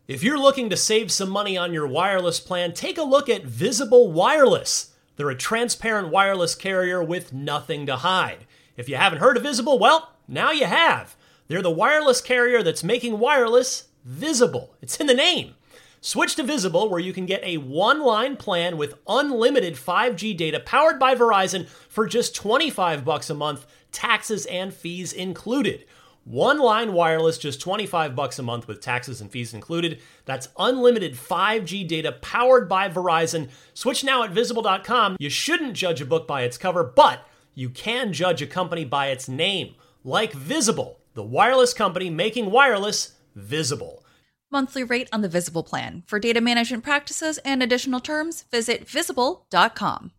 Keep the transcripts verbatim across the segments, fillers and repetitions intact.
If you're looking to save some money on your wireless plan, take a look at Visible Wireless. They're a transparent wireless carrier with nothing to hide. If you haven't heard of Visible, well, now you have. They're the wireless carrier that's making wireless visible. It's in the name. Switch to Visible, where you can get a one-line plan with unlimited five G data powered by Verizon for just twenty-five bucks a month, taxes and fees included. One-line wireless, just twenty-five bucks a month with taxes and fees included. That's unlimited five G data powered by Verizon. Switch now at visible dot com. You shouldn't judge a book by its cover, but you can judge a company by its name, like Visible, the wireless company making wireless visible. Monthly rate on the Visible plan. For data management practices and additional terms, visit visible dot com.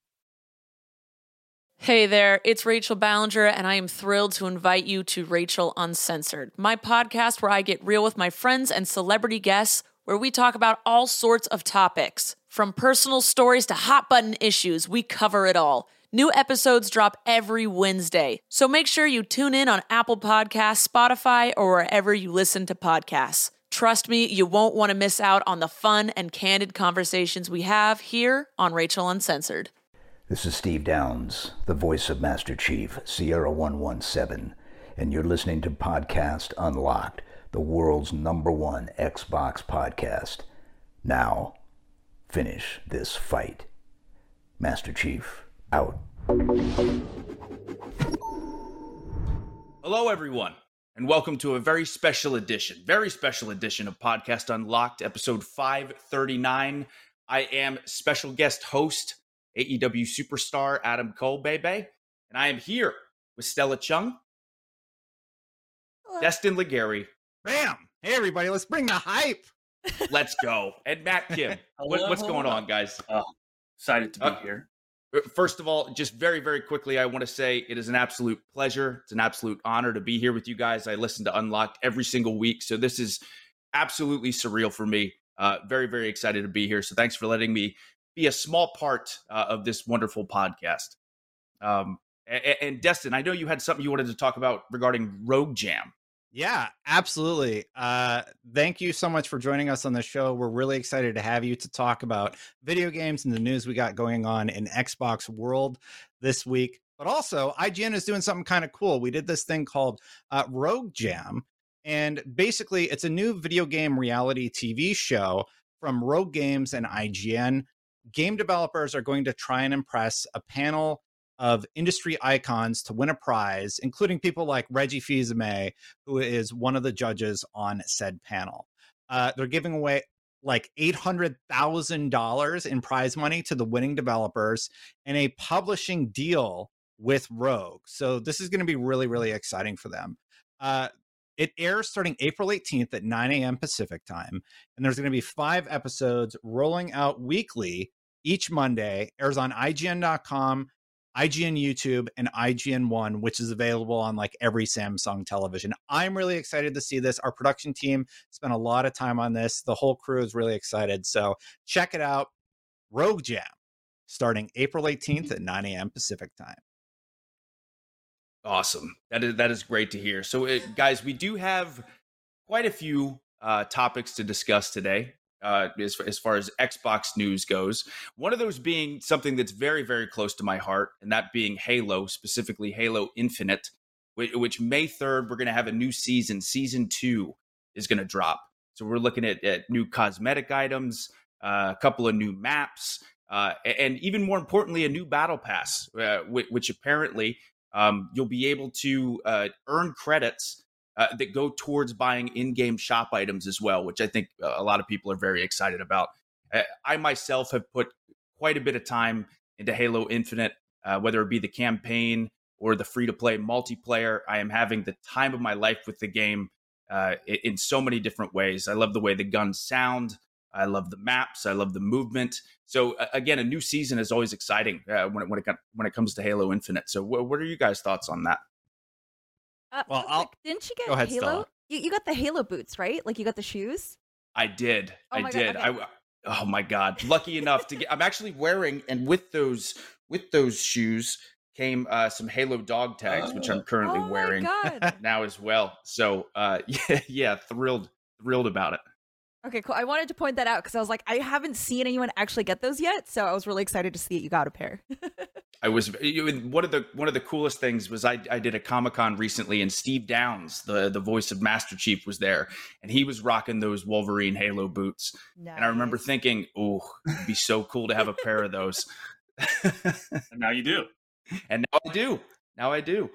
Hey there, it's Rachel Ballinger, and I am thrilled to invite you to Rachel Uncensored, my podcast where I get real with my friends and celebrity guests, where we talk about all sorts of topics. From personal stories to hot-button issues, we cover it all. New episodes drop every Wednesday, so make sure you tune in on Apple Podcasts, Spotify, or wherever you listen to podcasts. Trust me, you won't want to miss out on the fun and candid conversations we have here on Rachel Uncensored. This is Steve Downs, the voice of Master Chief, Sierra one one seven, and you're listening to Podcast Unlocked, the world's number one Xbox podcast. Now, finish this fight. Master Chief, out. Hello, everyone, and welcome to a very special edition, very special edition of Podcast Unlocked, episode five thirty-nine. I am special guest host, A E W superstar Adam Cole, baby. And I am here with Stella Chung, Hello. Destin Legary. Bam! Hey, everybody, let's bring the hype. Let's go. And Matt Kim. what, what's going on, guys? Oh, excited to be uh, here. First of all, just very, very quickly, I want to say it is an absolute pleasure. It's an absolute honor to be here with you guys. I listen to Unlocked every single week, so this is absolutely surreal for me. Uh, very, very excited to be here. So thanks for letting me be a small part uh, of this wonderful podcast. Um, and, and Destin, I know you had something you wanted to talk about regarding Rogue Jam. Yeah, absolutely. Uh, thank you so much for joining us on the show. We're really excited to have you to talk about video games and the news we got going on in Xbox world this week. But also, I G N is doing something kind of cool. We did this thing called uh, Rogue Jam. And basically, it's a new video game reality T V show from Rogue Games and I G N. Game developers are going to try and impress a panel of industry icons to win a prize, including people like Reggie Fils-Aimé, who is one of the judges on said panel. Uh, they're giving away like eight hundred thousand dollars in prize money to the winning developers and a publishing deal with Rogue. So this is going to be really, really exciting for them. Uh, It airs starting April eighteenth at nine a.m. Pacific time, and there's going to be five episodes rolling out weekly each Monday. Airs on I G N dot com, I G N YouTube, and I G N One, which is available on like every Samsung television. I'm really excited to see this. Our production team spent a lot of time on this. The whole crew is really excited. So check it out. Rogue Jam, starting April eighteenth at nine a.m. Pacific time. Awesome. That is that is great to hear. So, it, guys, we do have quite a few uh, topics to discuss today uh, as, as far as Xbox news goes. One of those being something that's very, very close to my heart, and that being Halo, specifically Halo Infinite, which, which May third, we're going to have a new season. Season two is going to drop. So we're looking at, at new cosmetic items, uh, a couple of new maps, uh, and even more importantly, a new battle pass, uh, which, which apparently... Um, you'll be able to uh, earn credits uh, that go towards buying in-game shop items as well, which I think a lot of people are very excited about. Uh, I myself have put quite a bit of time into Halo Infinite, uh, whether it be the campaign or the free-to-play multiplayer. I am having the time of my life with the game uh, in so many different ways. I love the way the guns sound. I love the maps. I love the movement. So uh, again, a new season is always exciting uh, when it when it when it comes to Halo Infinite. So wh- what are you guys' thoughts on that? Uh, Well, real I'll- quick, didn't you get go ahead, Halo? Stella. You, you got the Halo boots, right? Like you got the shoes. I did. Oh I my God, did. okay. I oh my god, lucky enough to get. I'm actually wearing, and with those with those shoes came uh, some Halo dog tags, which I'm currently oh wearing my God. now as well. So uh, yeah, yeah, thrilled thrilled about it. Okay, cool. I wanted to point that out because I was like, I haven't seen anyone actually get those yet, so I was really excited to see that you got a pair. I was one of the one of the coolest things was I, I did a Comic-Con recently, and Steve Downs, the the voice of Master Chief, was there, and he was rocking those Wolverine Halo boots. Nice. And I remember thinking, "Oh, it'd be so cool to have a pair of those." And now you do. And now I do. Now I do.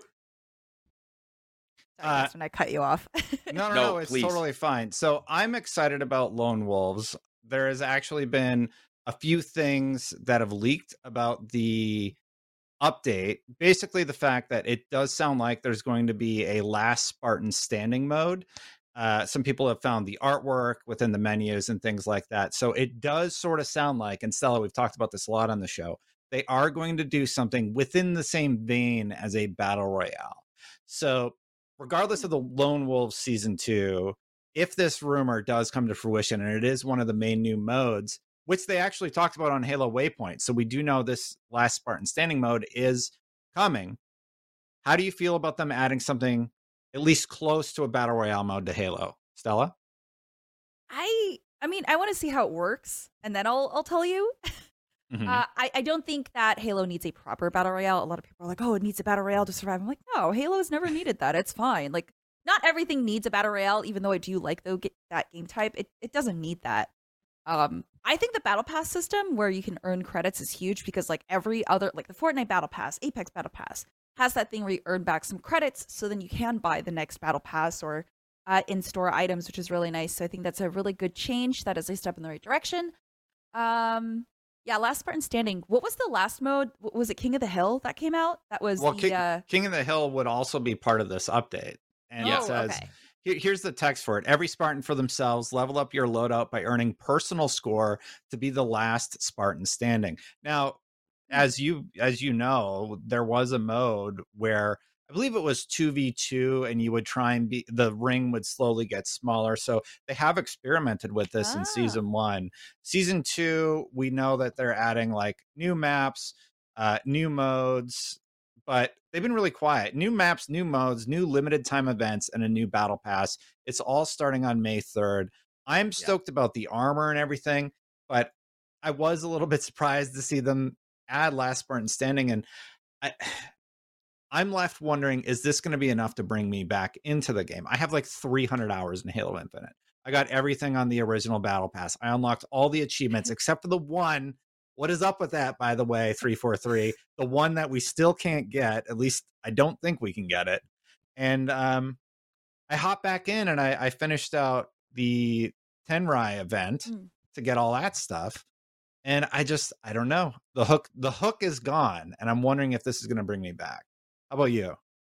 Sorry, Uh, Justin, I cut you off. No, no, No, no, it's please. totally fine. So I'm excited about Lone Wolves. There has actually been a few things that have leaked about the update. Basically, the fact that it does sound like there's going to be a last Spartan standing mode. Uh, some people have found the artwork within the menus and things like that. So it does sort of sound like, and Stella, we've talked about this a lot on the show, they are going to do something within the same vein as a battle royale. So regardless of the Lone Wolves season two, if this rumor does come to fruition, and it is one of the main new modes, which they actually talked about on Halo Waypoint, so we do know this last Spartan standing mode is coming. How do you feel about them adding something at least close to a battle royale mode to Halo? Stella? I I mean, I want to see how it works, and then I'll I'll tell you. Mhm. Uh, I, I don't think that Halo needs a proper battle royale. A lot of people are like, oh, it needs a battle royale to survive. I'm like, no, Halo has never needed that. It's fine. Like, not everything needs a battle royale, even though I do like though get that game type. It it doesn't need that. Um, I think the battle pass system where you can earn credits is huge because like every other, like the Fortnite battle pass, Apex battle pass has that thing where you earn back some credits, so then you can buy the next battle pass or uh, in-store items, which is really nice. So I think that's a really good change. That is a step in the right direction. Um. Yeah, Last Spartan Standing. What was the last mode? W- Was it King of the Hill that came out? That was Well, the. King, uh... King of the Hill would also be part of this update. And Oh, it says, okay. here- here's the text for it. Every Spartan for themselves, level up your loadout by earning personal score to be the last Spartan standing. Now, as you as you know, there was a mode where I believe it was two v two, and you would try and be, the ring would slowly get smaller. So they have experimented with this Ah. in season one. Season two, we know that they're adding like new maps, uh, new modes, but they've been really quiet. New maps, new modes, new limited time events, and a new battle pass. It's all starting on May third. I'm stoked about the armor and everything, but I was a little bit surprised to see them add Last Spartan Standing, and I, I'm left wondering, is this going to be enough to bring me back into the game? I have like three hundred hours in Halo Infinite. I got everything on the original Battle Pass. I unlocked all the achievements except for the one. What is up with that, by the way, three forty-three? The one that we still can't get, at least I don't think we can get it. And um, I hopped back in and I, I finished out the Tenrai event Mm. to get all that stuff. And I just, I don't know. The hook, the hook is gone. And I'm wondering if this is going to bring me back. How about you?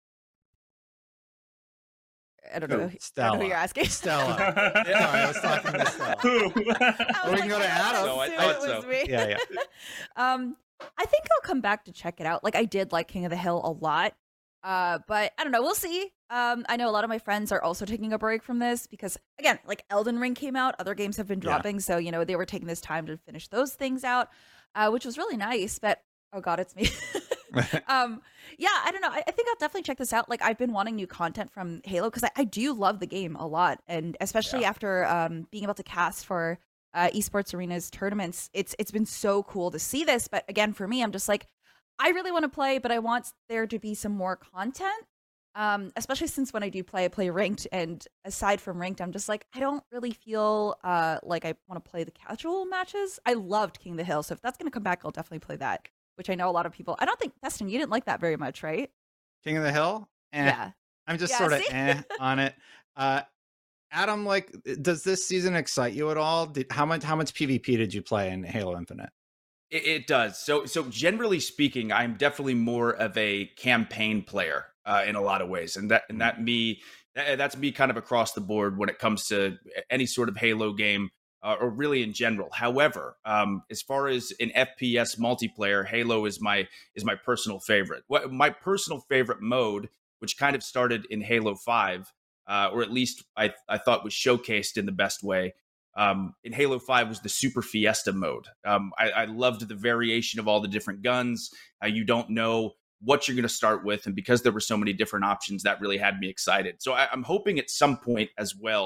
I don't know. I don't know Stella. who you're asking. Stella. Sorry, I was talking to Stella. Who? I Or we was can like, go to Adam. No, I assume thought it was so. me. Yeah, yeah. um, I think I'll come back to check it out. Like I did like King of the Hill a lot. Uh, but I don't know. We'll see. Um, I know a lot of my friends are also taking a break from this because, again, like Elden Ring came out, other games have been Yeah. dropping, so you know they were taking this time to finish those things out, uh, which was really nice. But oh god, it's me. um, yeah, I don't know. I, I think I'll definitely check this out. Like I've been wanting new content from Halo because I, I do love the game a lot, and especially Yeah. after um being able to cast for uh, esports arenas tournaments, it's it's been so cool to see this. But again, for me, I'm just like, I really want to play, but I want there to be some more content. Um, especially since when I do play, I play ranked, and aside from ranked, I'm just like, I don't really feel uh like I want to play the casual matches. I loved King of the Hill, so if that's gonna come back, I'll definitely play that. Which I know a lot of people. I don't think Destin, you didn't like that very much, right? King of the Hill? Eh. Yeah. I'm just Yeah, sort of see? eh on it. Uh, Adam, like, does this season excite you at all? Did, how much how much PvP did you play in Halo Infinite? It, it does. So, so generally speaking, I'm definitely more of a campaign player uh, in a lot of ways, and that and that me that, that's me kind of across the board when it comes to any sort of Halo game uh, or really in general. However, um, as far as an F P S multiplayer, Halo is my is my personal favorite. What my personal favorite mode, which kind of started in Halo five, uh, or at least I I thought was showcased in the best way. Um, in Halo five was the Super Fiesta mode. Um, I, I loved the variation of all the different guns. Uh, you don't know what you're going to start with. And because there were so many different options, that really had me excited. So I, I'm hoping at some point as well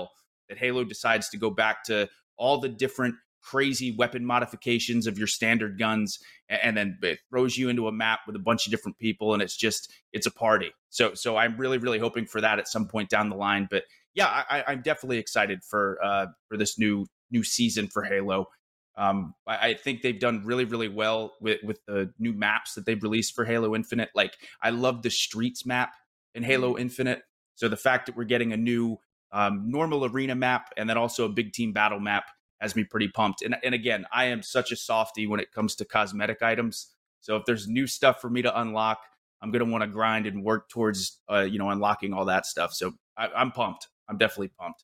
that Halo decides to go back to all the different crazy weapon modifications of your standard guns, and then it throws you into a map with a bunch of different people, and it's just it's a party. So so I'm really really hoping for that at some point down the line. But yeah, I, I'm definitely excited for uh, for this new new season for Halo. Um, I, I think they've done really really well with with the new maps that they've released for Halo Infinite. Like I love the Streets map in Halo Infinite. So the fact that we're getting a new um, normal arena map and then also a big team battle map has me pretty pumped. And, and again, I am such a softie when it comes to cosmetic items. So if there's new stuff for me to unlock, I'm going to want to grind and work towards, uh, you know, unlocking all that stuff. So I, I'm pumped. I'm definitely pumped.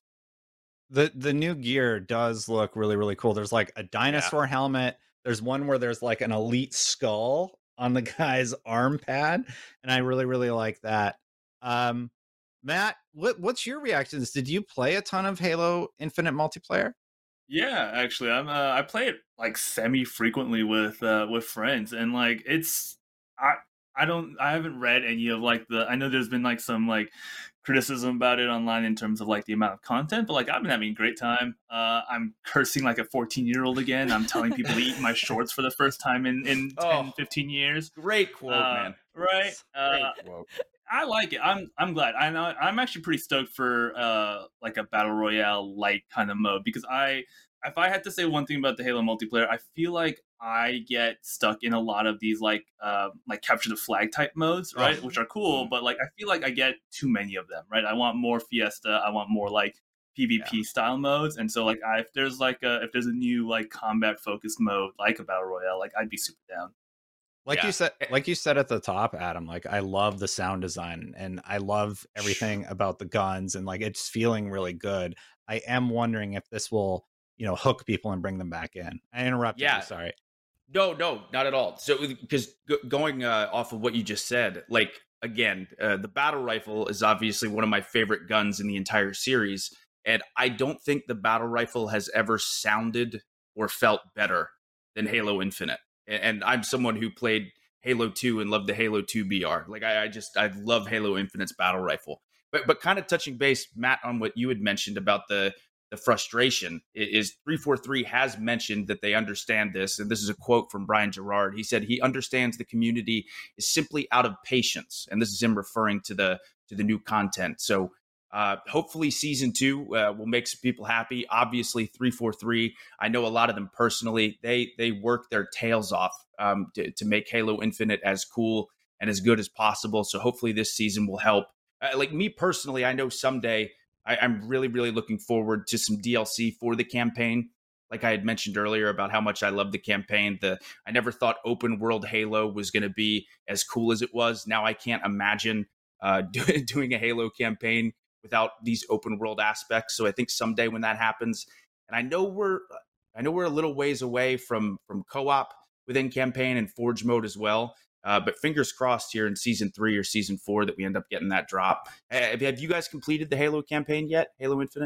The the new gear does look really, really cool. There's like a dinosaur yeah. helmet. There's one where there's like an elite skull on the guy's arm pad. And I really, really like that. Um, Matt, what what's your reactions? Did you play a ton of Halo Infinite multiplayer? Yeah, actually, I'm. Uh, I play it like semi frequently with uh, with friends, and like it's. I I don't. I haven't read any of like the. I know there's been like some like criticism about it online in terms of like the amount of content, but like I've been having a great time. Uh, I'm cursing like a fourteen year old again. I'm telling people to eat my shorts for the first time in in oh, ten, fifteen years. Great quote, uh, man. Right. Great uh, quote. I like it. I'm I'm glad. I know I'm actually pretty stoked for uh like a battle royale light kind of mode, because I if I had to say one thing about the Halo multiplayer, I feel like I get stuck in a lot of these like uh like capture the flag type modes, right? Oh. Which are cool, but like I feel like I get too many of them, right? I want more Fiesta, I want more like PvP yeah. style modes, and so like I, if there's like a if there's a new like combat focused mode like a battle royale, like I'd be super down. Like yeah. you said, like you said at the top, Adam, like I love the sound design and I love everything about the guns, and like it's feeling really good. I am wondering if this will, you know, hook people and bring them back in. I interrupted yeah. you, sorry. No, no, not at all. So because g- going uh, off of what you just said, like again, uh, the battle rifle is obviously one of my favorite guns in the entire series, and I don't think the battle rifle has ever sounded or felt better than Halo Infinite. And I'm someone who played Halo two and loved the Halo two B R. Like I, I just, I love Halo Infinite's battle rifle. But but kind of touching base, Matt, on what you had mentioned about the the frustration is three forty-three has mentioned that they understand this. And this is a quote from Brian Gerard. He said he understands the community is simply out of patience. And this is him referring to the to the new content. So Uh, hopefully season two uh, will make some people happy. Obviously, three forty-three, I know a lot of them personally. They they work their tails off um, to, to make Halo Infinite as cool and as good as possible. So hopefully this season will help. Uh, like me personally, I know someday I, I'm really, really looking forward to some D L C for the campaign. Like I had mentioned earlier about how much I love the campaign. The I never thought open world Halo was going to be as cool as it was. Now I can't imagine uh, do, doing a Halo campaign without these open world aspects. So I think someday when that happens, and I know we're, I know we're a little ways away from, from co-op within campaign and Forge mode as well. Uh, but fingers crossed here in season three or season four that we end up getting that drop. Have, have you guys completed the Halo campaign yet? Halo Infinite?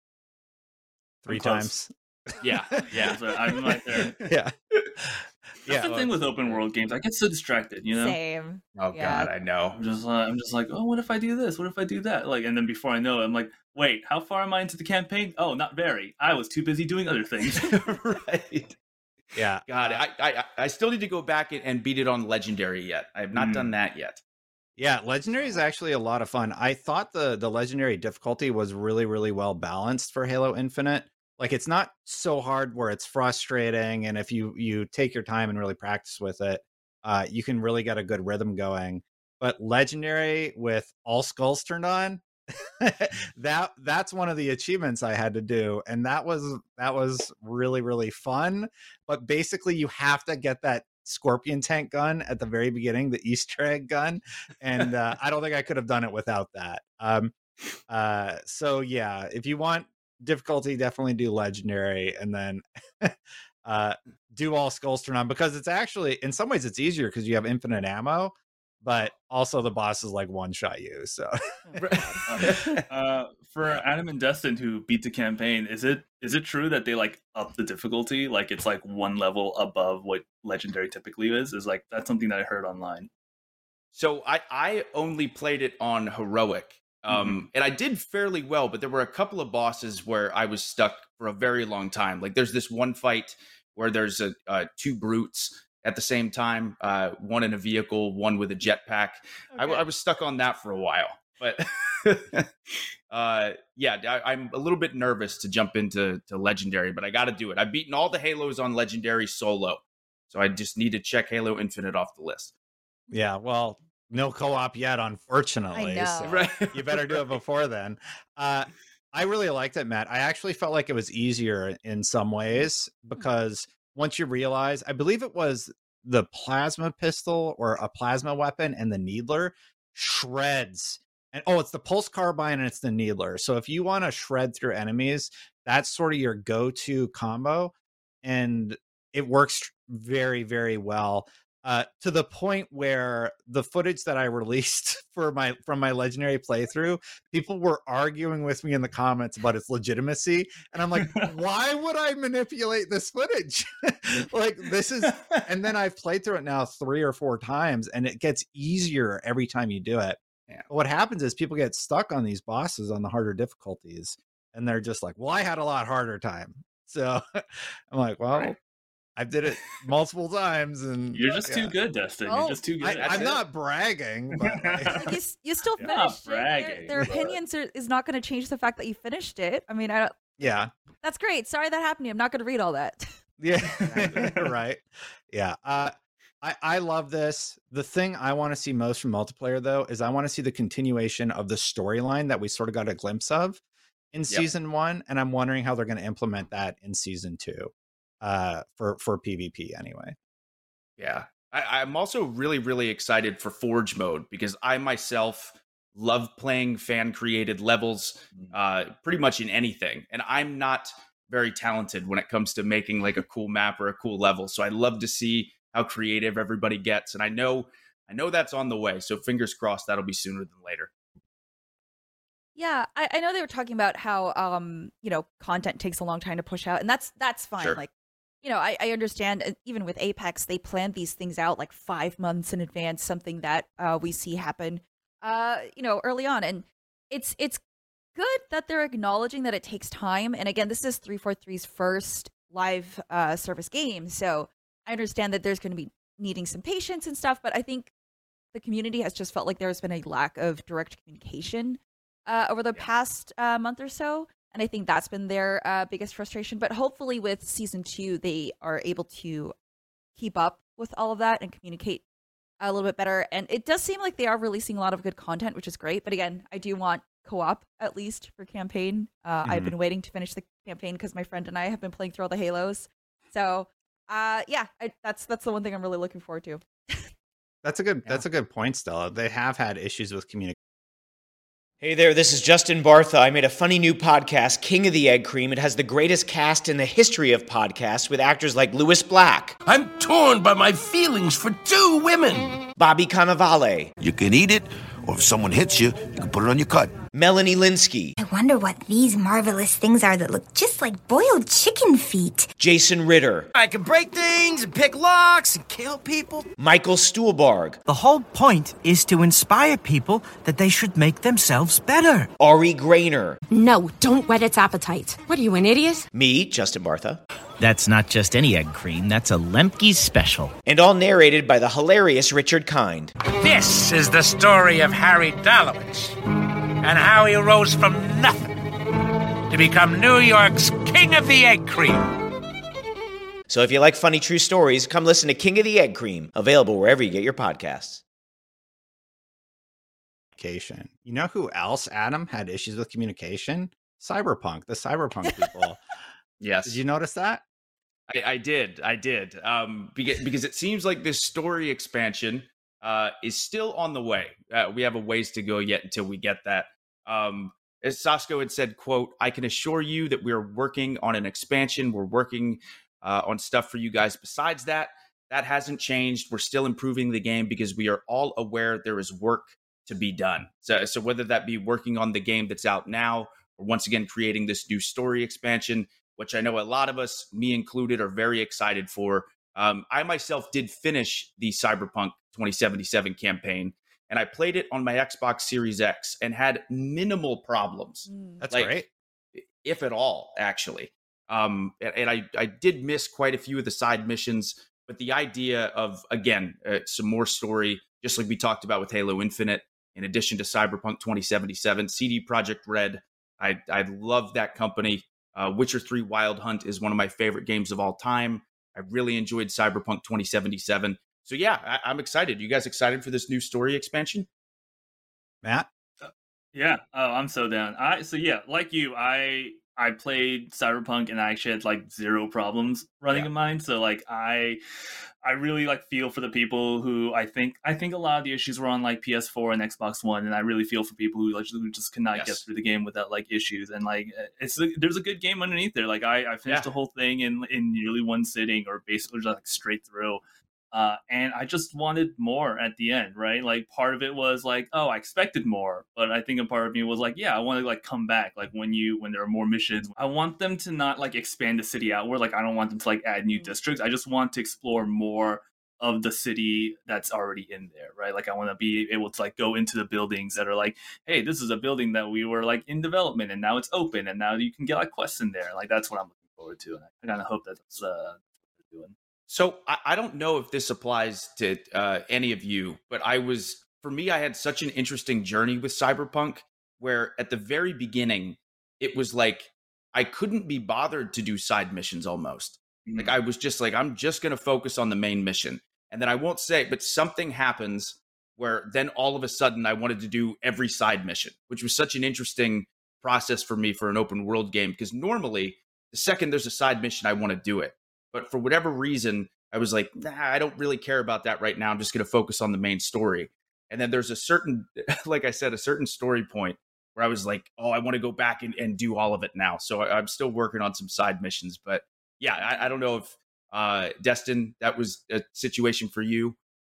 Three times. Yeah. Yeah. So I'm right there. Yeah. That's yeah, the thing with open world games. I get so distracted, you know. Same. Oh yeah. God, I know. I'm just, uh, I'm just like, oh, what if I do this? What if I do that? Like, and then before I know it, I'm like, wait, how far am I into the campaign? Oh, not very. I was too busy doing other things. Right. Yeah. God, I, I, I still need to go back and beat it on Legendary yet. I have not mm. done that yet. Yeah, Legendary is actually a lot of fun. I thought the the Legendary difficulty was really, really well balanced for Halo Infinite. Like, it's not so hard where it's frustrating, and if you you take your time and really practice with it, uh, you can really get a good rhythm going. But Legendary with all skulls turned on, that that's one of the achievements I had to do, and that was that was really, really fun. But basically, you have to get that Scorpion tank gun at the very beginning, the Easter egg gun, and uh, I don't think I could have done it without that. Um, uh, so yeah, if you want difficulty, definitely do Legendary, and then uh do all skulls turn on, because it's actually in some ways it's easier because you have infinite ammo, but also the boss is like one shot you. So uh for Adam and Destin, who beat the campaign, is it is it true that they like up the difficulty, like it's like one level above what Legendary typically is? Is like that's something that I heard online. So I I only played it on heroic, Um, Mhm. and I did fairly well, but there were a couple of bosses where I was stuck for a very long time. Like there's this one fight where there's a uh, two brutes at the same time, uh, one in a vehicle, one with a jetpack. I, Okay. I was stuck on that for a while, but uh, yeah, I, I'm a little bit nervous to jump into to Legendary, but I got to do it. I've beaten all the Halos on Legendary solo, so I just need to check Halo Infinite off the list. Yeah, well, no co-op yet, unfortunately. know. So Right. you better do it before then. Uh, I really liked it, Matt. I actually felt like it was easier in some ways because once you realize, I believe it was the plasma pistol or a plasma weapon and the needler shreds. And oh, it's the pulse carbine and it's the needler. So if you want to shred through enemies, that's sort of your go-to combo. And it works very, very well. Uh, to the point where the footage that I released for my from my Legendary playthrough, people were arguing with me in the comments about its legitimacy, and I'm like, why would I manipulate this footage? Like this is, and then I've played through it now three or four times, and it gets easier every time you do it. Yeah. But what happens is people get stuck on these bosses on the harder difficulties, and they're just like, well, I had a lot harder time, so I'm like, well. Right. I did it multiple times, and You're just yeah. too good, Dustin. Well, You're just too good. I, That's I'm it. not bragging, but like, Like, you, s- you still You're not finished it. Their, bragging, their but- opinions are, is not going to change the fact that you finished it. I mean, I don't, yeah, that's great. Sorry that happened to you. I'm not going to read all that. yeah, right, yeah. Uh, I I love this. The thing I want to see most from multiplayer, though, is I want to see the continuation of the storyline that we sort of got a glimpse of in season one, and I'm wondering how they're going to implement that in season two, uh, for for PvP anyway. Yeah. I, I'm also really, really excited for Forge mode because I myself love playing fan created levels uh, pretty much in anything. And I'm not very talented when it comes to making like a cool map or a cool level. So I love to see how creative everybody gets. And I know, I know that's on the way. So fingers crossed that'll be sooner than later. Yeah, I, I know they were talking about how um, you know, content takes a long time to push out, and that's that's fine. Sure. Like, you know, I, I understand uh, even with Apex, they plan these things out like five months in advance, something that uh, we see happen uh, you know, early on. And it's it's good that they're acknowledging that it takes time. And again, this is three forty-three's first live uh, service game, so I understand that there's going to be needing some patience and stuff, but I think the community has just felt like there's been a lack of direct communication uh, over the Yeah. past uh, month or so. And I think that's been their uh, biggest frustration. But hopefully with season two, they are able to keep up with all of that and communicate a little bit better. And it does seem like they are releasing a lot of good content, which is great. But again, I do want co-op at least for campaign. Uh, I've Mhm. been waiting to finish the campaign because my friend and I have been playing through all the Halos. So uh, yeah, I, that's that's the one thing I'm really looking forward to. That's a good. Yeah. That's a good point, Stella. They have had issues with communication. Hey there, this is Justin Bartha. I made a funny new podcast, King of the Egg Cream. It has the greatest cast in the history of podcasts with actors like Louis Black, I'm torn by my feelings for two women. Bobby Cannavale, You can eat it, or if someone hits you, you can put it on your cut. Melanie Linsky, I wonder what these marvelous things are that look just like boiled chicken feet. Jason Ritter, I can break things and pick locks and kill people. Michael Stuhlbarg, The whole point is to inspire people that they should make themselves better. Ari Grainer, No, don't whet its appetite. What are you, an idiot? me, Justin Bartha, That's not just any egg cream, that's a Lemke's special. and all narrated by the hilarious Richard Kind. This is the story of Harry Dalowitz and how he rose from nothing to become New York's King of the Egg Cream. So if you like funny true stories, come listen to King of the Egg Cream, available wherever you get your podcasts. You know who else, Adam, had issues with communication? Cyberpunk, the Cyberpunk people. Yes. Did you notice that? I, I did. I did. Um, because, because it seems like this story expansion uh, is still on the way. Uh, we have a ways to go yet until we get that. Um, as Sasko had said, quote, I can assure you that we're working on an expansion. We're working uh, on stuff for you guys. Besides that, that hasn't changed. We're still improving the game because we are all aware there is work to be done. So, so whether that be working on the game that's out now, or once again creating this new story expansion, which I know a lot of us, me included, are very excited for. Um, I myself did finish the Cyberpunk twenty seventy-seven campaign, and I played it on my Xbox Series X and had minimal problems. That's like, great. If at all, actually. Um, and and I, I did miss quite a few of the side missions, but the idea of, again, uh, some more story, just like we talked about with Halo Infinite, in addition to Cyberpunk twenty seventy-seven, C D Projekt Red, I, I love that company. Uh, Witcher three Wild Hunt is one of my favorite games of all time. I really enjoyed Cyberpunk twenty seventy-seven. So yeah, I, I'm excited. You guys excited for this new story expansion? Matt? Yeah, oh, I'm so down. I so yeah, like you, I I played Cyberpunk and I actually had like zero problems running Yeah. in mine. So like I I really like feel for the people who I think I think a lot of the issues were on like P S four and Xbox One, and I really feel for people who like who just cannot Yes. get through the game without like issues. And like it's there's a good game underneath there. Like I, I finished Yeah. the whole thing in in nearly one sitting, or basically just like straight through. Uh, and I just wanted more at the end, right? Like part of it was like, oh, I expected more, but I think a part of me was like, yeah, I want to like come back. Like when you when there are more missions, I want them to not like expand the city outward. Like I don't want them to like add new districts. I just want to explore more of the city that's already in there, right? Like I want to be able to like go into the buildings that are like, hey, this is a building that we were like in development and now it's open and now you can get like quests in there. Like that's what I'm looking forward to, and I kind of hope that's uh, what they're doing. So I, I don't know if this applies to uh, any of you, but I was, for me, I had such an interesting journey with Cyberpunk, where at the very beginning, it was like I couldn't be bothered to do side missions almost. Mm-hmm. Like I was just like, I'm just going to focus on the main mission. And then I won't say, but something happens where then all of a sudden I wanted to do every side mission, which was such an interesting process for me for an open world game. Because normally, the second there's a side mission, I want to do it. But for whatever reason, I was like, nah, I don't really care about that right now. I'm just going to focus on the main story. And then there's a certain, like I said, a certain story point where I was like, oh, I want to go back and, and do all of it now. So I, I'm still working on some side missions. But yeah, I, I don't know if, uh, Destin, that was a situation for you.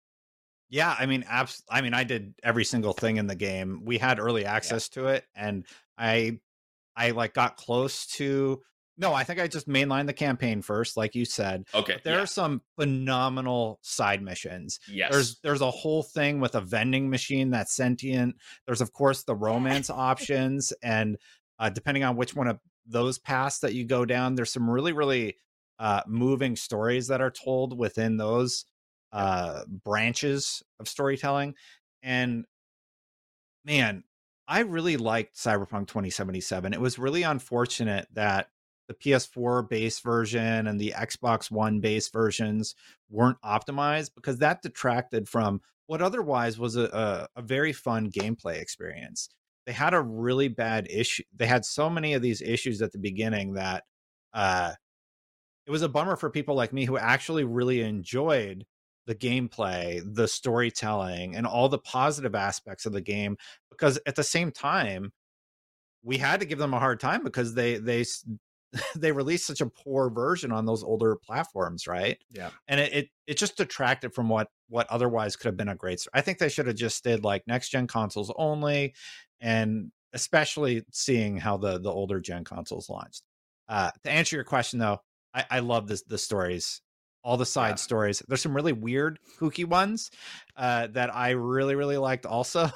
Yeah, I mean, abs- I mean, I did every single thing in the game. We had early access yeah. to it, and I, I like got close to. No, I think I just mainlined the campaign first, like you said. Okay. But there yeah. are some phenomenal side missions. Yes. There's there's a whole thing with a vending machine that's sentient. There's, of course, the romance options. And uh, depending on which one of those paths that you go down, there's some really, really uh, moving stories that are told within those uh, branches of storytelling. And man, I really liked Cyberpunk twenty seventy-seven. It was really unfortunate that the P S four base version and the Xbox One base versions weren't optimized, because that detracted from what otherwise was a, a, a very fun gameplay experience. They had a really bad issue. They had so many of these issues at the beginning that uh, it was a bummer for people like me who actually really enjoyed the gameplay, the storytelling, and all the positive aspects of the game, because at the same time, we had to give them a hard time because they they they released such a poor version on those older platforms, right? Yeah. And it, it it just detracted from what what otherwise could have been a great. I think they should have just did like next gen consoles only, and especially seeing how the the older gen consoles launched. Uh, to answer your question though, I, I love this the stories, all the side yeah. stories. There's some really weird, kooky ones uh, that I really really liked also,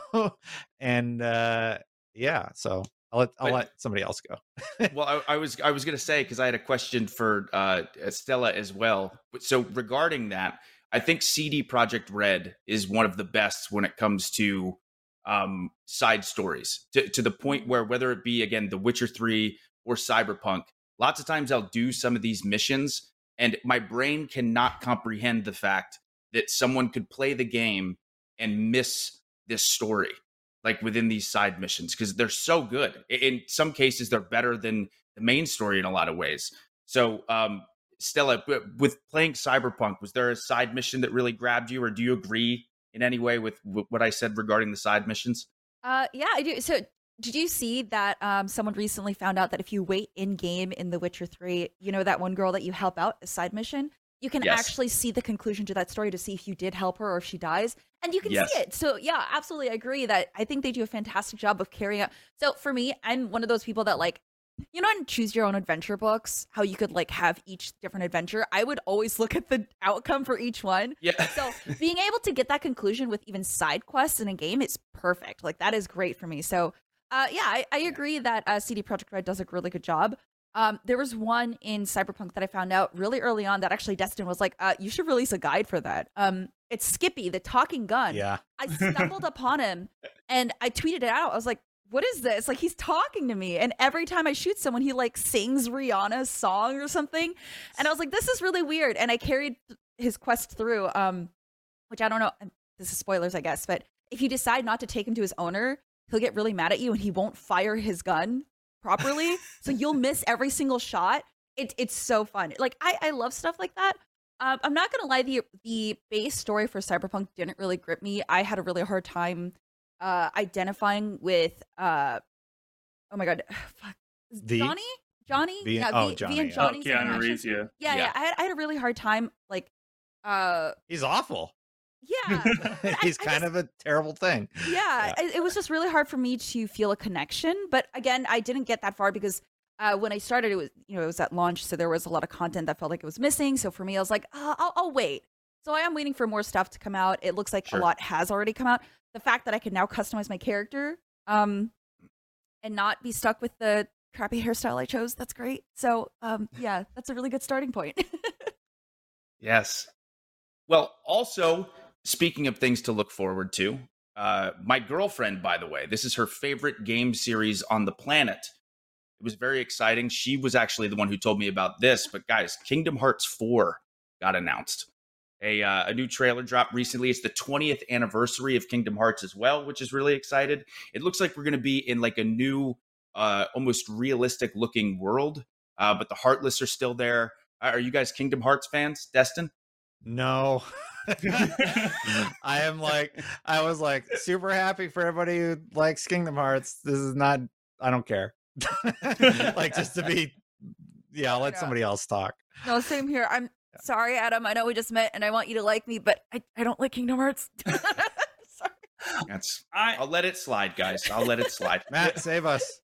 and uh, yeah, so. I'll let, I'll but, let somebody else go. well, I, I was I was going to say, because I had a question for uh, Stella as well. But so regarding that, I think C D Projekt Red is one of the best when it comes to um, side stories, to, to the point where whether it be, again, The Witcher three or Cyberpunk, lots of times I'll do some of these missions and my brain cannot comprehend the fact that someone could play the game and miss this story, like within these side missions, because they're so good. In some cases, they're better than the main story in a lot of ways. So, um, Stella, with playing Cyberpunk, was there a side mission that really grabbed you, or do you agree in any way with what I said regarding the side missions? Uh, yeah, I do. So, did you see that um, someone recently found out that if you wait in game in The Witcher three, you know that one girl that you help out, a side mission, you can yes. actually see the conclusion to that story to see if you did help her or if she dies. And you can yes. see it. So yeah, absolutely. I agree that I think they do a fantastic job of carrying out. So for me, I'm one of those people that like, you know, in choose your own adventure books, how you could like have each different adventure. I would always look at the outcome for each one. Yeah. So being able to get that conclusion with even side quests in a game is perfect. Like that is great for me. So uh, yeah, I, I agree that uh, C D Projekt Red does a really good job. Um, there was one in Cyberpunk that I found out really early on that actually Destin was like, uh, you should release a guide for that. Um, it's Skippy, the talking gun. Yeah. I stumbled upon him and I tweeted it out. I was like, what is this? Like, he's talking to me. And every time I shoot someone, he like sings Rihanna's song or something. And I was like, this is really weird. And I carried his quest through, um, which I don't know. This is spoilers, I guess. But if you decide not to take him to his owner, he'll get really mad at you and he won't fire his gun properly. So you'll miss every single shot. It, it's so fun. Like, I, I love stuff like that. Um, I'm not going to lie. The, the base story for Cyberpunk didn't really grip me. I had a really hard time uh identifying with uh oh my god fuck. The, Johnny Johnny the, yeah oh v, Johnny v and yeah. Johnny's Oh, Keanu interaction. Reeves, yeah. yeah Yeah. yeah I had, I had a really hard time like uh He's awful. yeah He's I, kind I of a terrible thing. yeah, Yeah. I, it was just really hard for me to feel a connection. But again, I didn't get that far because uh when I started, it was you know it was at launch, so there was a lot of content that felt like it was missing. So for me, I was like, oh, I'll, I'll wait. So I am waiting for more stuff to come out. It looks like Sure. a lot has already come out. The fact that I can now customize my character um, and not be stuck with the crappy hairstyle I chose, that's great. So um, yeah, that's a really good starting point. Yes. Well, also, speaking of things to look forward to, uh, my girlfriend, by the way, this is her favorite game series on the planet. It was very exciting. She was actually the one who told me about this. But guys, Kingdom Hearts four got announced. A, uh, a new trailer dropped recently. It's the twentieth anniversary of Kingdom Hearts as well, which is really excited. It looks like we're going to be in like a new, uh, almost realistic looking world, uh, but the Heartless are still there. Uh, are you guys Kingdom Hearts fans, Destin? No. I am like, I was like super happy for everybody who likes Kingdom Hearts. This is not, I don't care. Like, just to be, yeah, I'll let somebody else talk. No, same here. I'm sorry, Adam. I know we just met and I want you to like me, but I, I don't like Kingdom Hearts. That's I, I'll let it slide, guys. I'll let it slide. Matt, save us.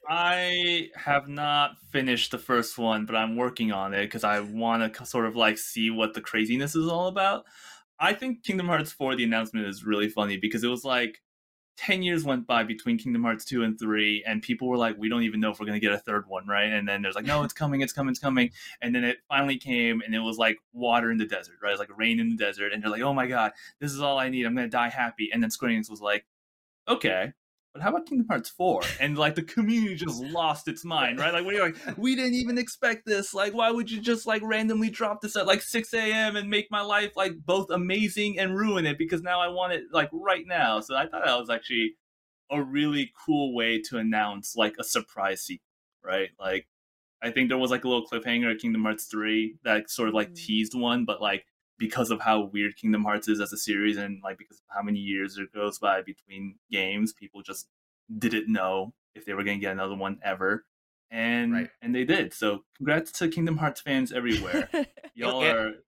I have not finished the first one, but I'm working on it because I want to sort of like see what the craziness is all about. I think Kingdom Hearts four, the announcement is really funny because it was like ten years went by between Kingdom Hearts two and three, and people were like, we don't even know if we're going to get a third one, right? And then there's like, no, it's coming, it's coming, it's coming. And then it finally came, and it was like water in the desert, right? It's like rain in the desert. And they're like, oh my God, this is all I need. I'm going to die happy. And then Square Enix was like, okay, but how about Kingdom Hearts four? And like the community just lost its mind, right? Like, what are you like, we didn't even expect this. Like, why would you just like randomly drop this at like six a.m. and make my life like both amazing and ruin it? Because now I want it like right now. So I thought that was actually a really cool way to announce like a surprise sequel, right? Like, I think there was like a little cliffhanger at Kingdom Hearts three that sort of like teased one, but like because of how weird Kingdom Hearts is as a series and like because of how many years it goes by between games, people just didn't know if they were going to get another one ever. And Right. and they did. So congrats to Kingdom Hearts fans everywhere. Y'all And- are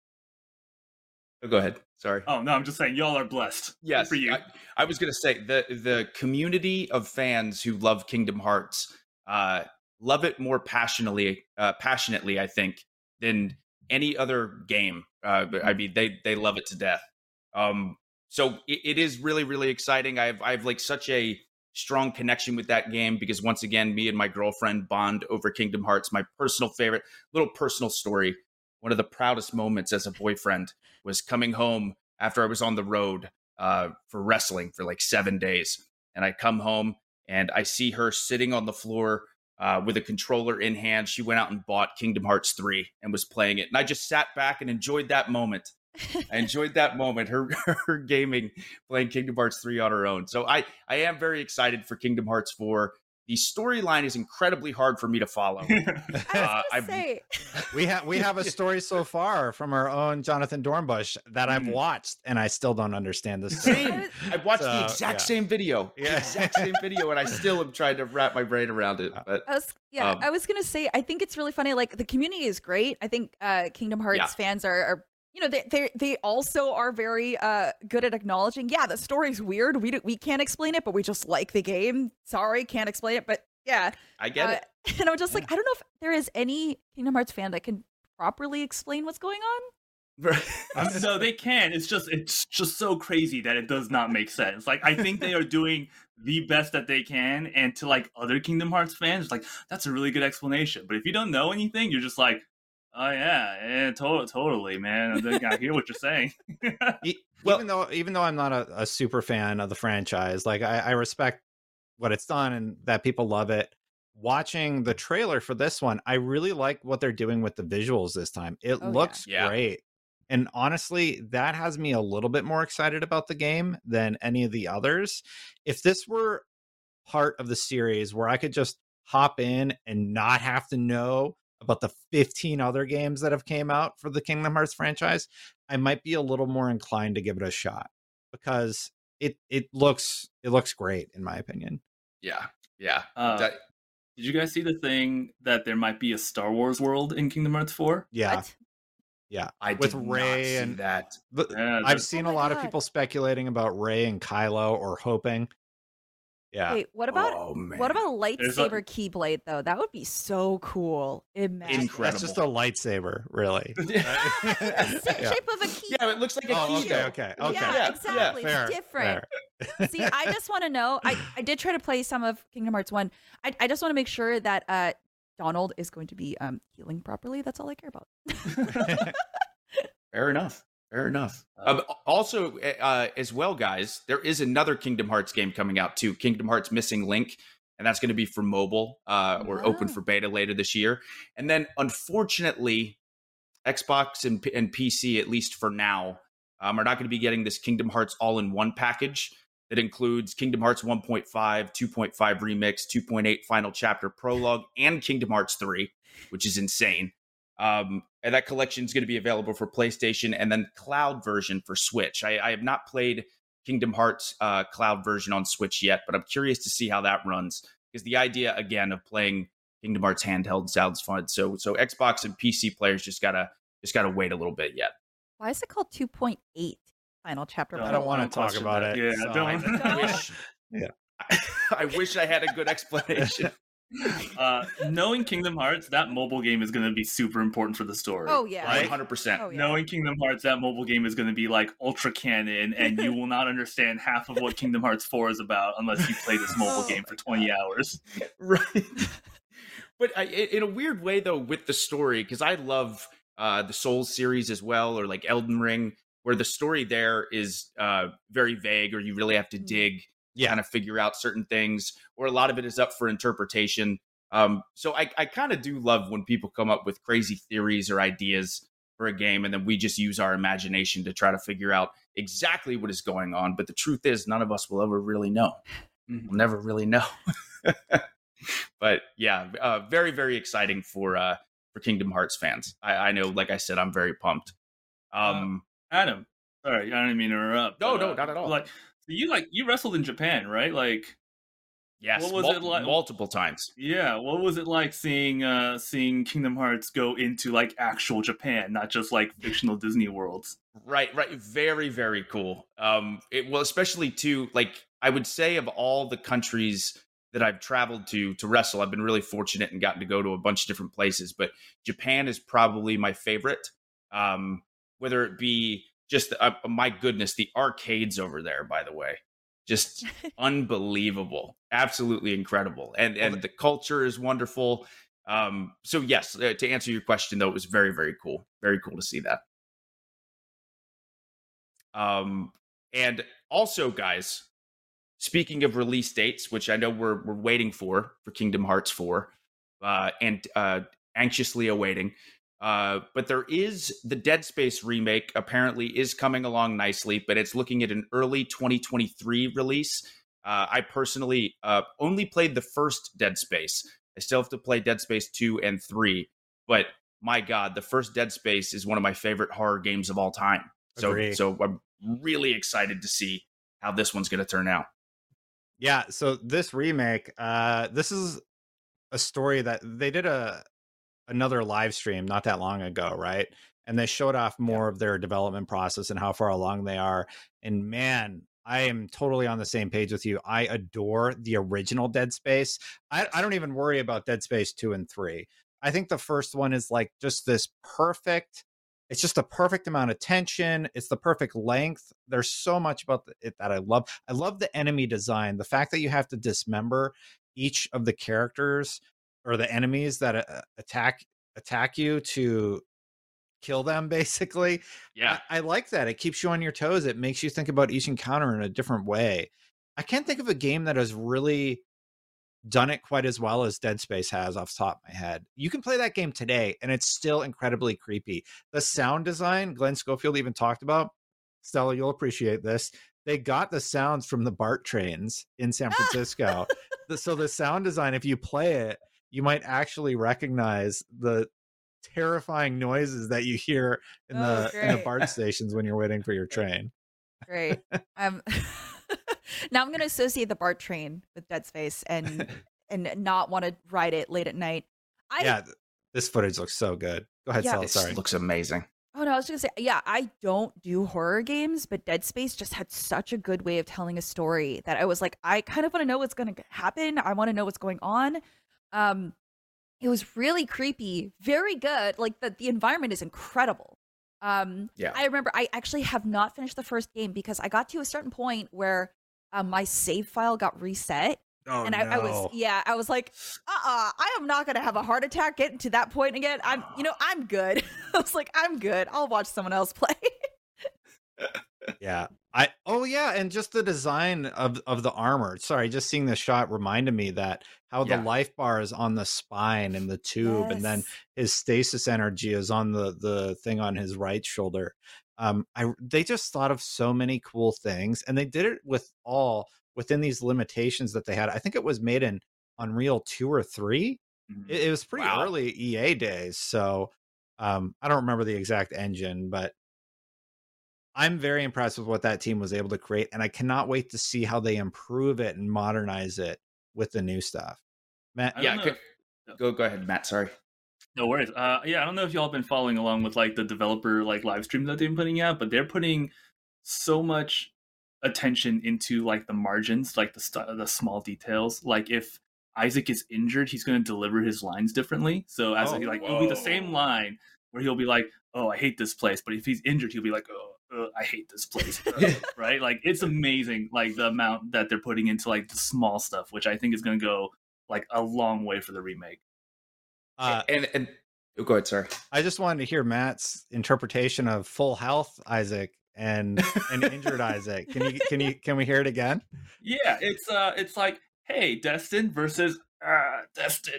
Oh, go ahead. Sorry. Oh, no, I'm just saying y'all are blessed. Yes, Good for you. I, I was going to say the the community of fans who love Kingdom Hearts uh, love it more passionately, uh, passionately, I think, than any other game. Uh, I mean, they they love it to death. Um, so it, it is really really exciting. I have I have like such a strong connection with that game because once again, me and my girlfriend bond over Kingdom Hearts. My personal favorite, little personal story. One of the proudest moments as a boyfriend was coming home after I was on the road uh, for wrestling for like seven days. And I come home and I see her sitting on the floor uh, with a controller in hand. She went out and bought Kingdom Hearts three and was playing it. And I just sat back and enjoyed that moment. I enjoyed that moment, her, her gaming, playing Kingdom Hearts three on her own. So I, I am very excited for Kingdom Hearts four. The storyline is incredibly hard for me to follow. Uh, I've, Say, We have we have a story so far from our own Jonathan Dornbush that I've watched, and I still don't understand this. Same. I watched the So, exact yeah. same video, the Yeah. exact same video, and I still am trying to wrap my brain around it. But I was, yeah, Um, I was gonna say, I think it's really funny. Like the community is great. I think uh, Kingdom Hearts Yeah. fans are, are, you know, they they they also are very uh, good at acknowledging. Yeah, the story's weird. We do, we can't explain it, but we just like the game. Sorry, can't explain it, but yeah, I get uh, it. And I'm just like, I don't know if there is any Kingdom Hearts fan that can properly explain what's going on. No, they can. It's just it's just so crazy that it does not make sense. Like I think they are doing the best that they can, and to like other Kingdom Hearts fans, like that's a really good explanation. But if you don't know anything, you're just like, oh yeah, yeah, to- totally, man. I think I hear what you're saying. Well, even though even though I'm not a, a super fan of the franchise, like I, I respect what it's done and that people love it. Watching the trailer for this one, I really like what they're doing with the visuals this time. It Oh, looks yeah. Yeah. great. And honestly, that has me a little bit more excited about the game than any of the others. If this were part of the series where I could just hop in and not have to know about the fifteen other games that have came out for the Kingdom Hearts franchise, I might be a little more inclined to give it a shot because it it looks it looks great in my opinion. Yeah, yeah. Uh, That- Did you guys see the thing that there might be a Star Wars world in Kingdom Hearts four? Yeah. What? Yeah. I With did not Rey see and that. the- Yeah, I've that's- seen Oh a my lot of God. people speculating about Rey and Kylo or hoping. Yeah. Wait, what about Oh, man. what about a There's a- lightsaber keyblade though? That would be so cool. Imagine. Incredible. That's just a lightsaber, really. It's the Yeah. shape of a key. Yeah, it looks like a Oh, key. okay, okay, okay. Yeah, Yeah, exactly. Fair, It's different. fair. See, I just want to know. I, I did try to play some of Kingdom Hearts one. I, I just want to make sure that uh, Donald is going to be um, healing properly. That's all I care about. Fair enough. Fair enough. Um, also, uh, as well, guys, there is another Kingdom Hearts game coming out too. Kingdom Hearts Missing Link, and that's going to be for mobile uh, or open Oh. for beta later this year. And then, unfortunately, Xbox and, and P C, at least for now, um, are not going to be getting this Kingdom Hearts all-in-one package that includes Kingdom Hearts one point five, two point five Remix, two point eight Final Chapter Prologue, and Kingdom Hearts three, which is insane. Um, and that collection is going to be available for PlayStation and then cloud version for Switch. I, I have not played Kingdom Hearts uh, cloud version on Switch yet, but I'm curious to see how that runs because the idea again of playing Kingdom Hearts handheld sounds fun. So so Xbox and P C players just gotta just gotta wait a little bit yet. Why is it called two point eight Final Chapter? No, I don't Prologue? want to talk question about that. it. Yeah, so- don't. I wish, Yeah. I wish I had a good explanation. Uh, knowing Kingdom Hearts, that mobile game is going to be super important for the story. Oh yeah. One hundred percent. Oh yeah. Knowing Kingdom Hearts, that mobile game is going to be like ultra canon, and you will not understand half of what Kingdom Hearts four is about unless you play this mobile Oh game for twenty hours. Right. But I, in a weird way, though, with the story, because I love uh, the Souls series as well, or like Elden Ring, where the story there is uh, very vague, or you really have to dig, Yeah. kind of figure out certain things, or a lot of it is up for interpretation. Um, so I, I kind of do love when people come up with crazy theories or ideas for a game, and then we just use our imagination to try to figure out exactly what is going on. But the truth is, none of us will ever really know. We'll never really know. But yeah, uh, very, very exciting for uh, for Kingdom Hearts fans. I, I know, like I said, I'm very pumped. Um, Adam, sorry, I didn't mean to interrupt. No, but, no, uh, not at all. Like, so you like you wrestled in Japan, right? Like, yes, what was mul- it like? multiple times. Yeah, what was it like seeing uh seeing Kingdom Hearts go into like actual Japan, not just like fictional Disney worlds? Right, right. Very, very cool. Um, it well, especially too, like I would say of all the countries that I've traveled to to wrestle, I've been really fortunate and gotten to go to a bunch of different places. But Japan is probably my favorite. Um, whether it be just uh, my goodness, the arcades over there, by the way, just unbelievable, absolutely incredible, and and the culture is wonderful. Um, so yes, uh, to answer your question though, it was very, very cool, very cool to see that. Um, and also, guys, speaking of release dates, which I know we're we're waiting for for Kingdom Hearts four, uh, and uh, anxiously awaiting. Uh, but there is the Dead Space remake apparently is coming along nicely, but it's looking at an early twenty twenty-three release. Uh, I personally uh, only played the first Dead Space. I still have to play Dead Space two and three, but my God, the first Dead Space is one of my favorite horror games of all time. So, Agree. so I'm really excited to see how this one's going to turn out. Yeah, so this remake, uh, this is a story that they did a another live stream not that long ago, right? And they showed off more of their development process and how far along they are. And man, I am totally on the same page with you. I adore the original Dead Space. I, I don't even worry about Dead Space two and three. I think the first one is like just this perfect, it's just a perfect amount of tension. It's the perfect length. There's so much about it that I love. I love the enemy design. The fact that you have to dismember each of the characters or the enemies that uh, attack attack you to kill them, basically. Yeah. I, I like that. It keeps you on your toes. It makes you think about each encounter in a different way. I can't think of a game that has really done it quite as well as Dead Space has off the top of my head. You can play that game today and it's still incredibly creepy. The sound design, Glenn Schofield even talked about, Stella, you'll appreciate this. They got the sounds from the BART trains in San Francisco. the, so the sound design, if you play it, you might actually recognize the terrifying noises that you hear in Oh, the in the great. BART stations when you're waiting for your train. Great. Um, now I'm going to associate the BART train with Dead Space and and not want to ride it late at night. I Yeah, th- this footage looks so good. Go ahead, Yeah. Stella. This Sorry. looks amazing. Oh no, I was just gonna say, yeah, I don't do horror games, but Dead Space just had such a good way of telling a story that I was like, I kind of want to know what's gonna happen. I want to know what's going on. Um, it was really creepy, very good. Like the the environment is incredible. Um, Yeah. I remember I actually have not finished the first game because I got to a certain point where um, my save file got reset. Oh, and I, I was, yeah, I was like, uh-uh, I am not going to have a heart attack getting to that point again. I'm, you know, I'm good. I was like, I'm good. I'll watch someone else play. Yeah. I oh yeah, and just the design of of the armor. Sorry, just seeing the shot reminded me that how Yeah. the life bar is on the spine and the tube, and then Yes. his stasis energy is on the the thing on his right shoulder. Um, I they just thought of so many cool things, and they did it with all within these limitations that they had. I think it was made in Unreal two or three. Mhm. It, it was pretty Wow. early E A days, so um, I don't remember the exact engine, but I'm very impressed with what that team was able to create, and I cannot wait to see how they improve it and modernize it with the new stuff. Matt, I Yeah, don't know go, if- go go ahead, Matt. Sorry. No worries. Uh, yeah, I don't know if y'all been following along with like the developer like live streams that they've been putting out, but they're putting so much attention into like the margins, like the st- the small details. Like if Isaac is injured, he's going to deliver his lines differently. So as Oh. a, like it'll be the same line where he'll be like, "Oh, I hate this place," but if he's injured, he'll be like, "Oh, uh, I hate this place." Uh, right? Like it's amazing, like the amount that they're putting into like the small stuff, which I think is going to go like a long way for the remake. uh, and and oh, go ahead. Sorry. I just wanted to hear Matt's interpretation of full health Isaac and and injured Isaac. Can you can you can we hear it again? Yeah, it's uh, it's like, hey, Destin versus uh, Destin.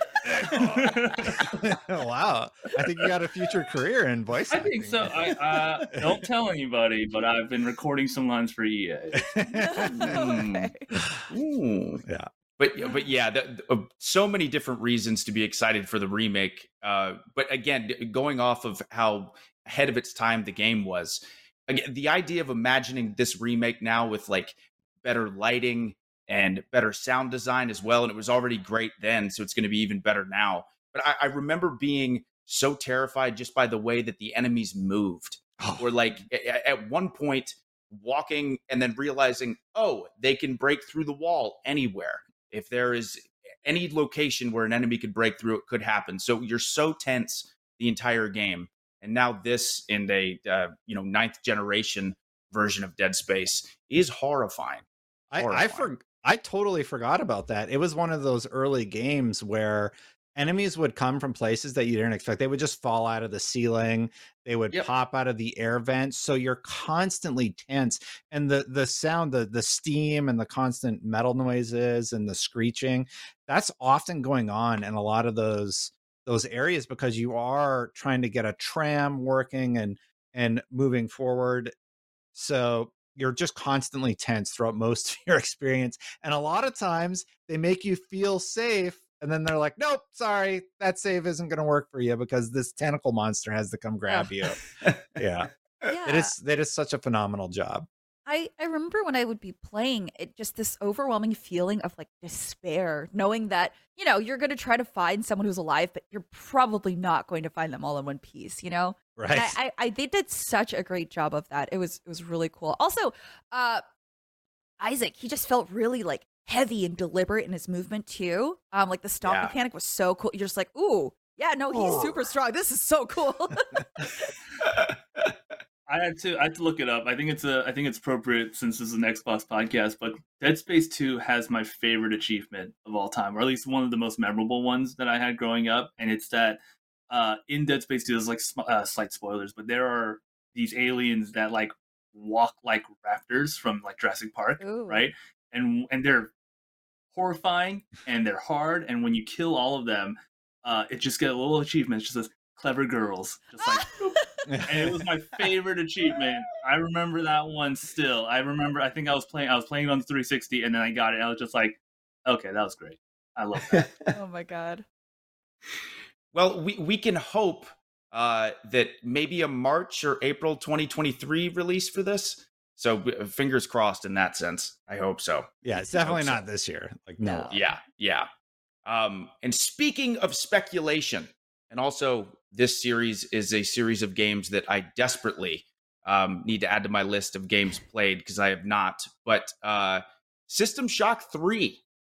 Wow, I think you got a future career in voice I acting. think so. I uh, don't tell anybody, but I've been recording some lines for E A. No way. Ooh. Yeah. But yeah, but yeah, the, the- uh, so many different reasons to be excited for the remake. Uh, but again, d- going off of how ahead of its time the game was, again, the idea of imagining this remake now with like better lighting and better sound design as well, and it was already great then, so it's going to be even better now. But I, I remember being so terrified just by the way that the enemies moved, or like a- at one point walking and then realizing, oh, they can break through the wall anywhere. If there is any location where an enemy could break through, it could happen. So you're so tense the entire game. And now this in a uh, you know ninth generation version of Dead Space is horrifying. I I, Horrifying. for, I totally forgot about that. It was one of those early games where enemies would come from places that you didn't expect. They would just fall out of the ceiling. They would Yep. pop out of the air vents. So you're constantly tense. And the the sound, the the steam and the constant metal noises and the screeching, that's often going on in a lot of those those areas because you are trying to get a tram working and and moving forward. So you're just constantly tense throughout most of your experience. And a lot of times they make you feel safe. And then they're like, nope, sorry, that save isn't going to work for you because this tentacle monster has to come grab you. Yeah. Yeah. It is, it is such a phenomenal job. I, I remember when I would be playing it, just this overwhelming feeling of like despair, knowing that, you know, you're going to try to find someone who's alive, but you're probably not going to find them all in one piece, you know? Right. And I, I, I they did such a great job of that. It was, it was really cool. Also, uh, Isaac, he just felt really like heavy and deliberate in his movement too. Um, like the stomp Yeah. mechanic was so cool. You're just like, ooh, yeah, no, he's Oh. super strong. This is so cool. I had to I had to look it up. I think it's a I think it's appropriate since this is an Xbox podcast, but Dead Space two has my favorite achievement of all time, or at least one of the most memorable ones that I had growing up, and it's that uh, in Dead Space two, there's like sm- uh, slight spoilers, but there are these aliens that like walk like raptors from like Jurassic Park, Ooh. right? And and they're horrifying and they're hard, and when you kill all of them, uh, it just get a little achievement. It just says "clever girls," just like. boop. And it was my favorite achievement. I remember that one still. I remember. I think I was playing. I was playing it on the three sixty, and then I got it. And I was just like, "Okay, that was great. I love that." Oh my god. Well, we, we can hope uh, that maybe a March or April twenty twenty-three release for this. So uh, fingers crossed in that sense. I hope so. Yeah, it's I hope definitely so. not this year. Like, no. Yeah, yeah. Um, and speaking of speculation, and also this series is a series of games that I desperately um, need to add to my list of games played because I have not. But uh, System Shock three.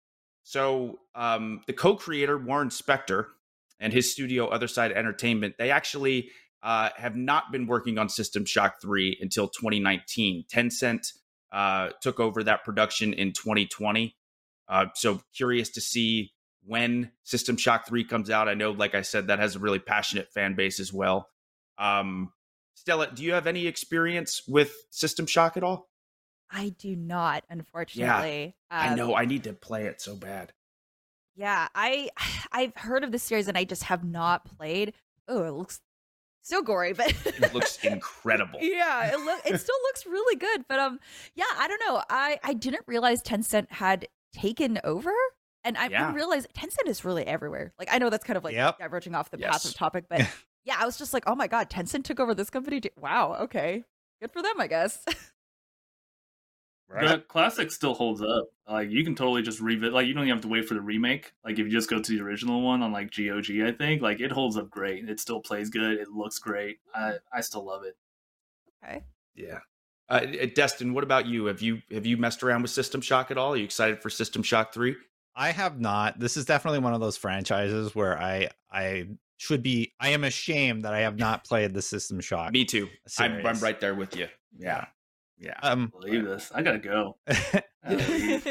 So um, the co-creator, Warren Spector, and his studio, Other Side Entertainment, they actually uh, have not been working on System Shock three until twenty nineteen. Tencent uh, took over that production in twenty twenty. Uh, so curious to see when System Shock three comes out. I know, like I said, that has a really passionate fan base as well. Um, Stella, do you have any experience with System Shock at all? I do not, unfortunately. I Um, know. I need to play it so bad. Yeah, I I've heard of this series and I just have not played. Oh, it looks so gory, but It looks incredible. yeah, it look it still looks really good. But um, yeah, I don't know. I I didn't realize Tencent had taken over, and I Yeah. didn't realize Tencent is really everywhere. Like I know that's kind of like Yep. diverging off the path Yes. of topic, but yeah, I was just like, oh my god, Tencent took over this company. too. Wow, okay, good for them, I guess. The classic still holds up. Like you can totally just revisit. Like you don't even have to wait for the remake. Like if you just go to the original one on like G O G, I think like it holds up great. It still plays good. It looks great. I I still love it. Okay. Yeah. Uh, uh, Destin, what about you? Have you have you messed around with System Shock at all? Are you excited for System Shock three? I have not. This is definitely one of those franchises where I I should be. I am ashamed that I have not played the System Shock. Me too. I'm, I'm series. right there with you. Yeah. Yeah. Um, Believe this. I gotta go. I gotta leave.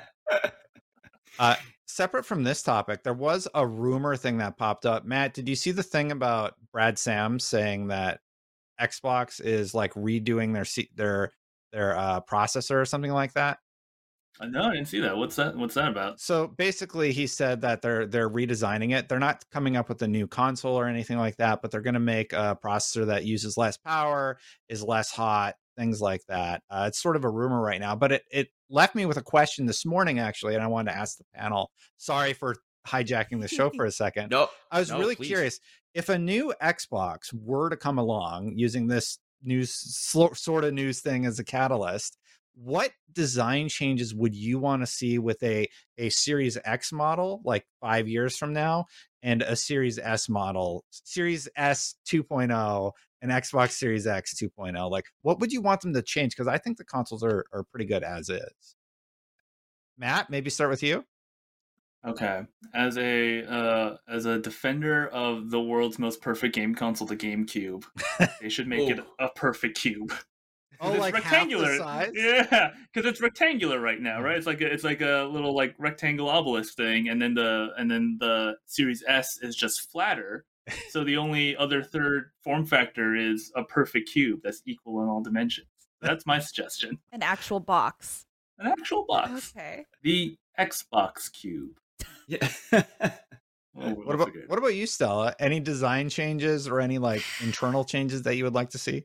uh, separate from this topic, there was a rumor thing that popped up. Matt, did you see the thing about Brad Sams saying that Xbox is like redoing their se- their their uh, processor or something like that? Uh, No, I didn't see that. What's that? What's that about? So basically, he said that they're they're redesigning it. They're not coming up with a new console or anything like that, but they're going to make a processor that uses less power, is less hot, things like that. Uh, it's sort of a rumor right now, but it it left me with a question this morning actually, and I wanted to ask the panel. Sorry for hijacking the show for a second. No, I was no, really please. curious if a new Xbox were to come along using this news slo- sort of news thing as a catalyst. What design changes would you want to see with a a Series X model like five years from now and a Series S model, Series S two point oh, and Xbox Series X two point oh? Like, what would you want them to change? Because I think the consoles are are pretty good as is. Matt, maybe start with you. Okay, as a uh, as a defender of the world's most perfect game console, the GameCube, they should make it Ooh. a perfect cube. Oh, It's like rectangular. half the size? Yeah, because it's rectangular right now, right? It's like a, it's like a little like rectangle obelisk thing, and then the and then the Series S is just flatter. So the only other third form factor is a perfect cube that's equal in all dimensions. That's my suggestion. An actual box. An actual box. Okay. The Xbox Cube. Yeah. Oh, What about what about you, Stella? Any design changes or any like internal changes that you would like to see?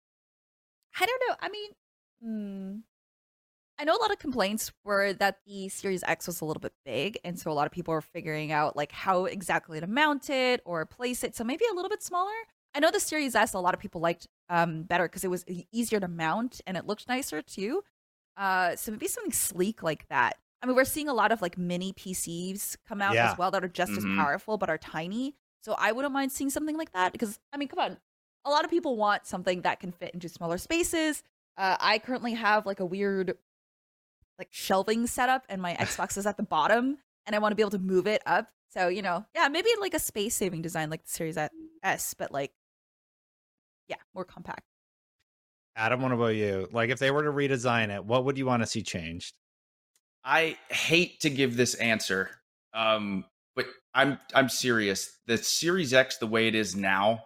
I don't know. I mean, hmm. I know a lot of complaints were that the Series X was a little bit big, and so a lot of people were figuring out like how exactly to mount it or place it. So maybe a little bit smaller. I know the Series S a lot of people liked um, better because it was e- easier to mount and it looked nicer too. Uh, so maybe something sleek like that. I mean, we're seeing a lot of like mini P Cs come out Yeah. as well that are just Mhm. as powerful but are tiny. So I wouldn't mind seeing something like that because I mean, come on, a lot of people want something that can fit into smaller spaces. Uh, I currently have like a weird like shelving setup, and my Xbox is at the bottom, and I want to be able to move it up. So, you know, yeah, maybe like a space saving design like the Series S, but like, yeah, more compact. Adam, what about you? Like, if they were to redesign it, what would you want to see changed? I hate to give this answer, um, but I'm I'm serious. The Series X, the way it is now,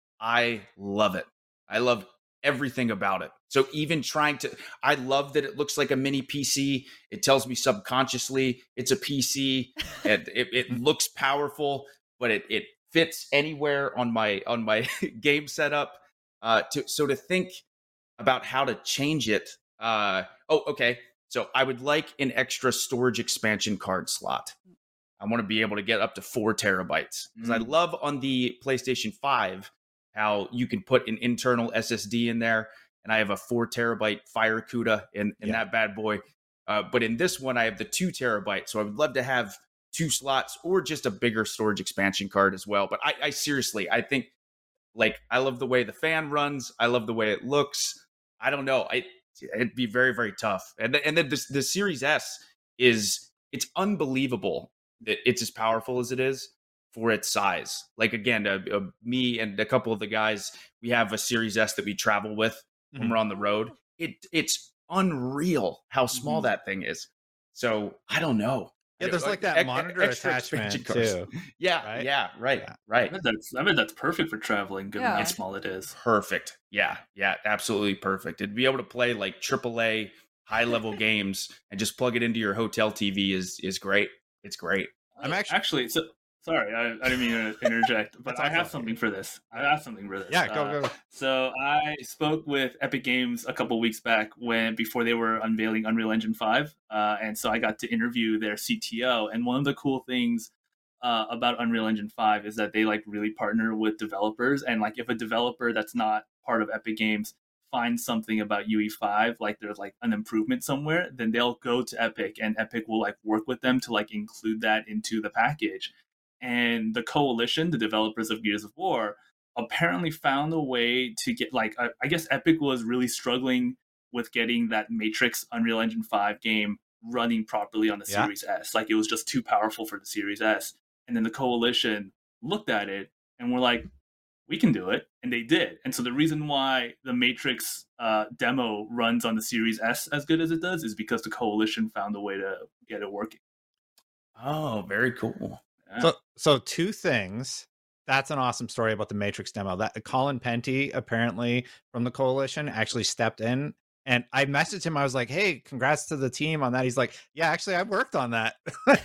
I love it. I love everything about it. So even trying to, I love that it looks like a mini P C. It tells me subconsciously it's a P C. it, it, it looks powerful, but it it fits anywhere on my on my game setup. Uh, to so to think about how to change it. Uh, oh, okay. So I would like an extra storage expansion card slot. I want to be able to get up to four terabytes because mm. I love on the PlayStation five how you can put an internal S S D in there, and I have a four terabyte Fire CUDA in, in yeah. that bad boy. Uh, but in this one, I have the two terabyte, so I would love to have two slots or just a bigger storage expansion card as well. But I, I seriously, I think, like, I love the way the fan runs. I love the way it looks. I don't know. I, it'd be very, very tough. And and then the, the Series S is, it's unbelievable that it's as powerful as it is for its size. Like, again, uh, uh, me and a couple of the guys, we have a Series S that we travel with mm-hmm. when we're on the road. It It's unreal how small mm-hmm. that thing is. So I don't know. Yeah, there's like that e- monitor attachment too. Yeah, right? yeah, right, yeah. right. I bet that's I bet that's perfect for traveling, given yeah. how small it is. Perfect. Yeah, yeah, absolutely perfect. It'd be able to play like triple A high level games and just plug it into your hotel T V is is great. It's great. I'm actually actually so sorry, I, I didn't mean to interject, but I have something for this. I have something for this. Yeah, go uh, go. So I spoke with Epic Games a couple weeks back when before they were unveiling Unreal Engine five, uh, and so I got to interview their C T O. And one of the cool things uh, about Unreal Engine five is that they like really partner with developers, and like if a developer that's not part of Epic Games finds something about U E five, like there's like an improvement somewhere, then they'll go to Epic, and Epic will like work with them to like include that into the package. And the Coalition, the developers of Gears of War, apparently found a way to get, like, I, I guess Epic was really struggling with getting that Matrix Unreal Engine five game running properly on the yeah. Series S. Like, it was just too powerful for the Series S. And then the Coalition looked at it and were like, we can do it. And they did. And so the reason why the Matrix uh, demo runs on the Series S as good as it does is because the Coalition found a way to get it working. Oh, very cool. So, so two things. That's an awesome story about the Matrix demo. That Colin Penty, apparently from the Coalition, actually stepped in, and I messaged him. I was like, "Hey, congrats to the team on that." He's like, "Yeah, actually, I worked on that,"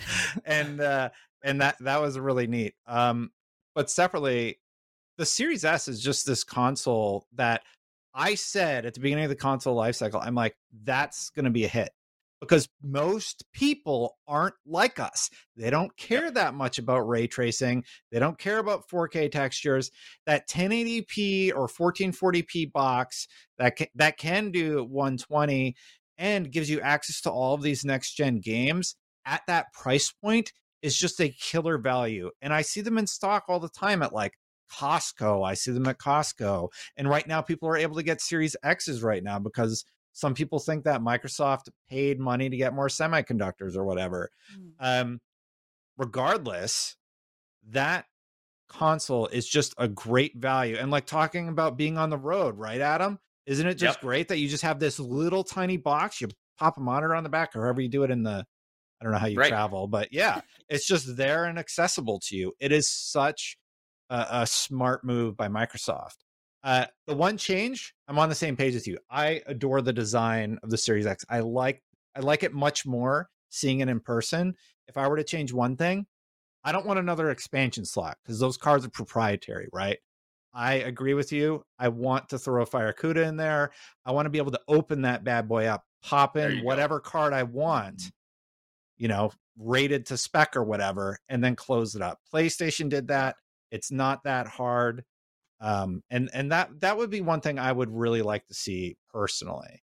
and uh, and that that was really neat. Um, but separately, the Series S is just this console that I said at the beginning of the console lifecycle, I'm like, that's going to be a hit. Because most people aren't like us. They don't care yep. that much about ray tracing. They don't care about four K textures. That ten eighty p or fourteen forty p box that can, that can do one twenty and gives you access to all of these next-gen games at that price point is just a killer value. And I see them in stock all the time at like Costco. I see them at Costco. And right now people are able to get Series X's right now because some people think that Microsoft paid money to get more semiconductors or whatever. Mm. Um, regardless, that console is just a great value. And like talking about being on the road, right, Adam? Isn't it just yep. great that you just have this little tiny box? You pop a monitor on the back, or however you do it in the, I don't know how you right. travel, but yeah, it's just there and accessible to you. It is such a, a smart move by Microsoft. Uh, the one change, I'm on the same page with you. I adore the design of the Series X. I like I like it much more seeing it in person. If I were to change one thing, I don't want another expansion slot because those cards are proprietary, right? I agree with you. I want to throw a Fire CUDA in there. I want to be able to open that bad boy up, pop in whatever go. card I want, you know, rated to spec or whatever, and then close it up. PlayStation did that. It's not that hard. Um, and, and that, that would be one thing I would really like to see personally.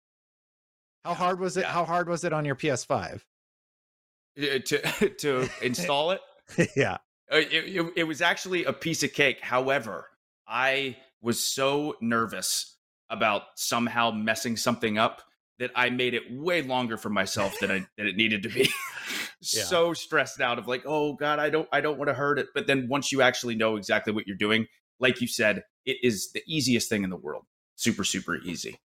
How hard was it? Yeah. How hard was it on your P S five? To, to install it? Yeah. It, it, it was actually a piece of cake. However, I was so nervous about somehow messing something up that I made it way longer for myself than I than it needed to be. Yeah. So stressed out of like, oh God, I don't I don't want to hurt it. But then once you actually know exactly what you're doing, like you said, it is the easiest thing in the world. Super, super easy.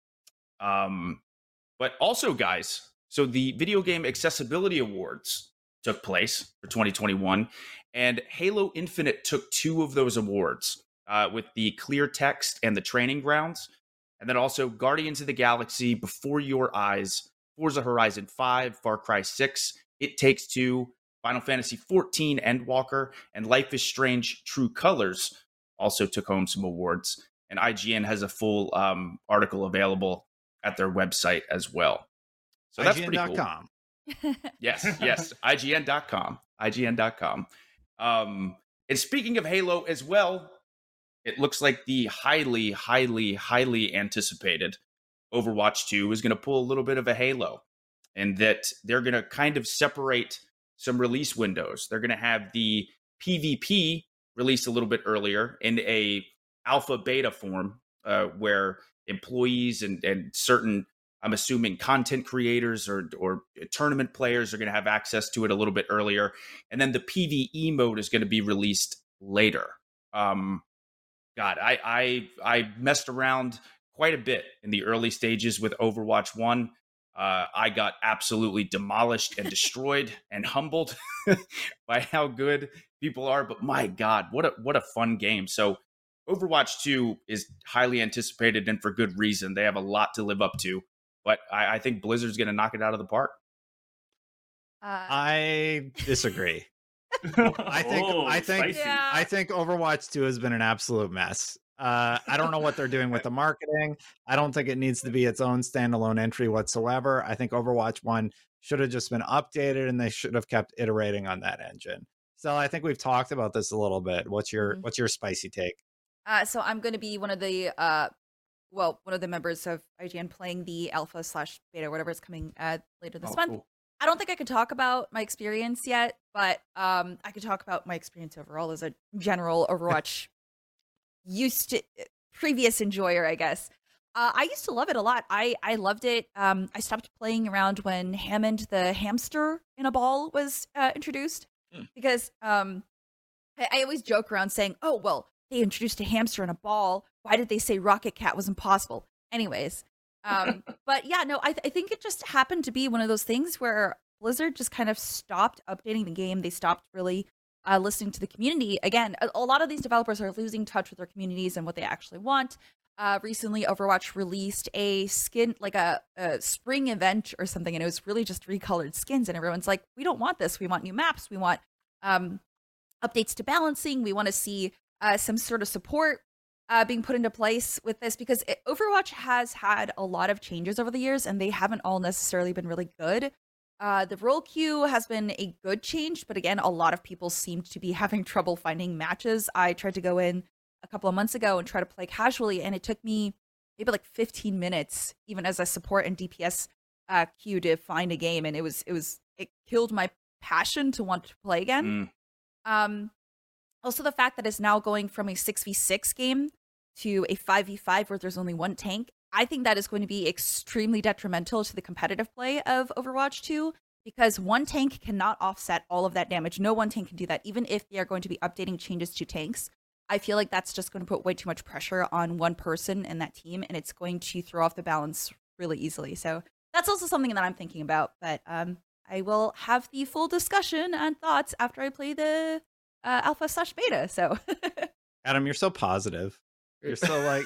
Um, but also, guys, so the Video Game Accessibility Awards took place for twenty twenty-one, and Halo Infinite took two of those awards uh, with the Clear Text and the Training Grounds. And then also Guardians of the Galaxy, Before Your Eyes, Forza Horizon five, Far Cry six, It Takes Two, Final Fantasy fourteen, Endwalker, and Life is Strange True Colors also took home some awards. And I G N has a full um, article available at their website as well. So that's pretty cool. I G N dot com. Yes, yes, I G N dot com. I G N dot com. Um, and speaking of Halo as well, it looks like the highly, highly, highly anticipated Overwatch two is going to pull a little bit of a Halo, and that they're going to kind of separate some release windows. They're going to have the PvP released a little bit earlier in a alpha beta form, uh, where employees and, and certain, I'm assuming, content creators or, or tournament players are going to have access to it a little bit earlier. And then the PvE mode is going to be released later. Um, God, I, I I messed around quite a bit in the early stages with Overwatch one. Uh, I got absolutely demolished and destroyed and humbled by how good people are. But my God, what a what a fun game! So Overwatch two is highly anticipated, and for good reason. They have a lot to live up to. But I, I think Blizzard's going to knock it out of the park. Uh, I disagree. I think Oh, I think spicy. Yeah. I think Overwatch two has been an absolute mess. Uh, I don't know what they're doing with the marketing. I don't think it needs to be its own standalone entry whatsoever. I think Overwatch one should have just been updated, and they should have kept iterating on that engine. So I think we've talked about this a little bit. What's your Mhm. what's your spicy take? Uh, so I'm going to be one of the, uh, well, one of the members of I G N playing the alpha slash beta, whatever is coming uh, later this Oh, month. cool. I don't think I could talk about my experience yet, but um, I could talk about my experience overall as a general Overwatch used to previous enjoyer, I guess. Uh, I used to love it a lot. I I loved it. Um, I stopped playing around when Hammond the hamster in a ball was uh, introduced Hmm. because um, I, I always joke around saying, "Oh well, they introduced a hamster in a ball. Why did they say Rocket Cat was impossible?" Anyways, um, but yeah, no, I, th- I think it just happened to be one of those things where Blizzard just kind of stopped updating the game. They stopped really uh, listening to the community. Again, a, a lot of these developers are losing touch with their communities and what they actually want. Uh, recently, Overwatch released a skin, like a, a spring event or something, and it was really just recolored skins. And everyone's like, "We don't want this. We want new maps. We want um, updates to balancing. We want to see uh, some sort of support uh, being put into place with this," because it, Overwatch has had a lot of changes over the years, and they haven't all necessarily been really good. Uh, the role queue has been a good change, but again, a lot of people seem to be having trouble finding matches. I tried to go in a couple of months ago and try to play casually, and it took me maybe like fifteen minutes, even as a support and D P S uh, queue, to find a game, and it was it was it killed my passion to want to play again. Mm. Um, also, the fact that it's now going from a six v six game to a five v five where there's only one tank, I think that is going to be extremely detrimental to the competitive play of Overwatch two, because one tank cannot offset all of that damage. No one tank can do that, even if they are going to be updating changes to tanks. I feel like that's just going to put way too much pressure on one person in that team, and it's going to throw off the balance really easily. So that's also something that I'm thinking about, but um, I will have the full discussion and thoughts after I play the uh, alpha slash beta. So Adam, you're so positive. You're so like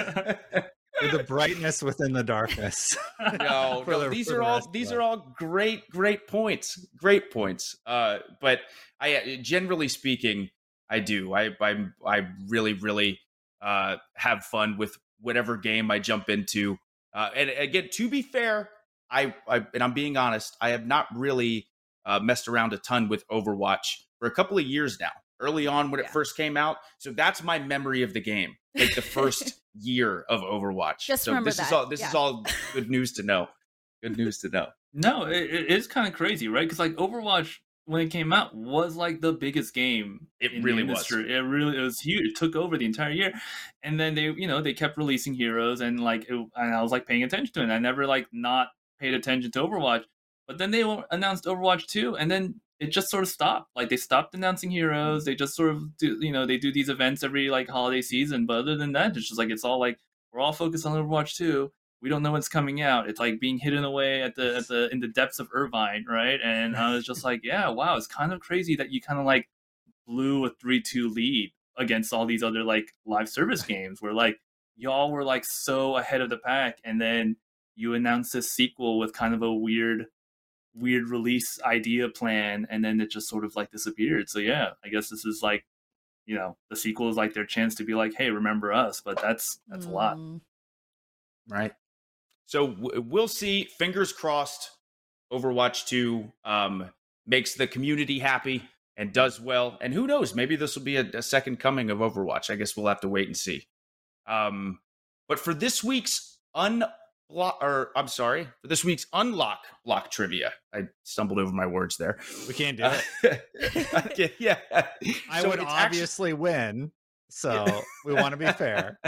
you're the brightness within the darkness. No, For no, the- these for the are all rest of these us. are all great, great points. Great points. Uh, but I, uh, generally speaking, I do. I I I really, really uh, have fun with whatever game I jump into. Uh, and again, to be fair, I, I and I'm being honest, I have not really uh, messed around a ton with Overwatch for a couple of years now. Early on when it Yeah. first came out, so that's my memory of the game, like the first year of Overwatch. Just so remember this is that, all this is yeah. all good news to know. Good news to know. No, it, it is kind of crazy, right? Because like Overwatch when it came out, was like the biggest game. It in really the was. industry. It really it was huge. It took over the entire year, and then they, you know, they kept releasing Heroes, and like, it, and I was like paying attention to it. And I never like not paid attention to Overwatch, but then they announced Overwatch two, and then it just sort of stopped. Like they stopped announcing Heroes. They just sort of do, you know, they do these events every like holiday season, but other than that, it's just like it's all like we're all focused on Overwatch two. We don't know what's coming out. It's like being hidden away at the at the in the depths of Irvine, right? And I was just like, yeah, wow, it's kind of crazy that you kind of like blew a three two lead against all these other like live service games where like y'all were like so ahead of the pack, and then you announced this sequel with kind of a weird weird release idea plan, and then it just sort of like disappeared. So yeah, I guess this is like, you know, the sequel is like their chance to be like, hey, remember us, but that's that's mm. a lot. Right. So w- we'll see. Fingers crossed. Overwatch two um, makes the community happy and does well. And who knows? Maybe this will be a, a second coming of Overwatch. I guess we'll have to wait and see. Um, but for this week's unblock, or I'm sorry, for this week's unlock block trivia, I stumbled over my words there. We can't do uh, it. Okay, yeah, I so would obviously actually... win. So we want to be fair.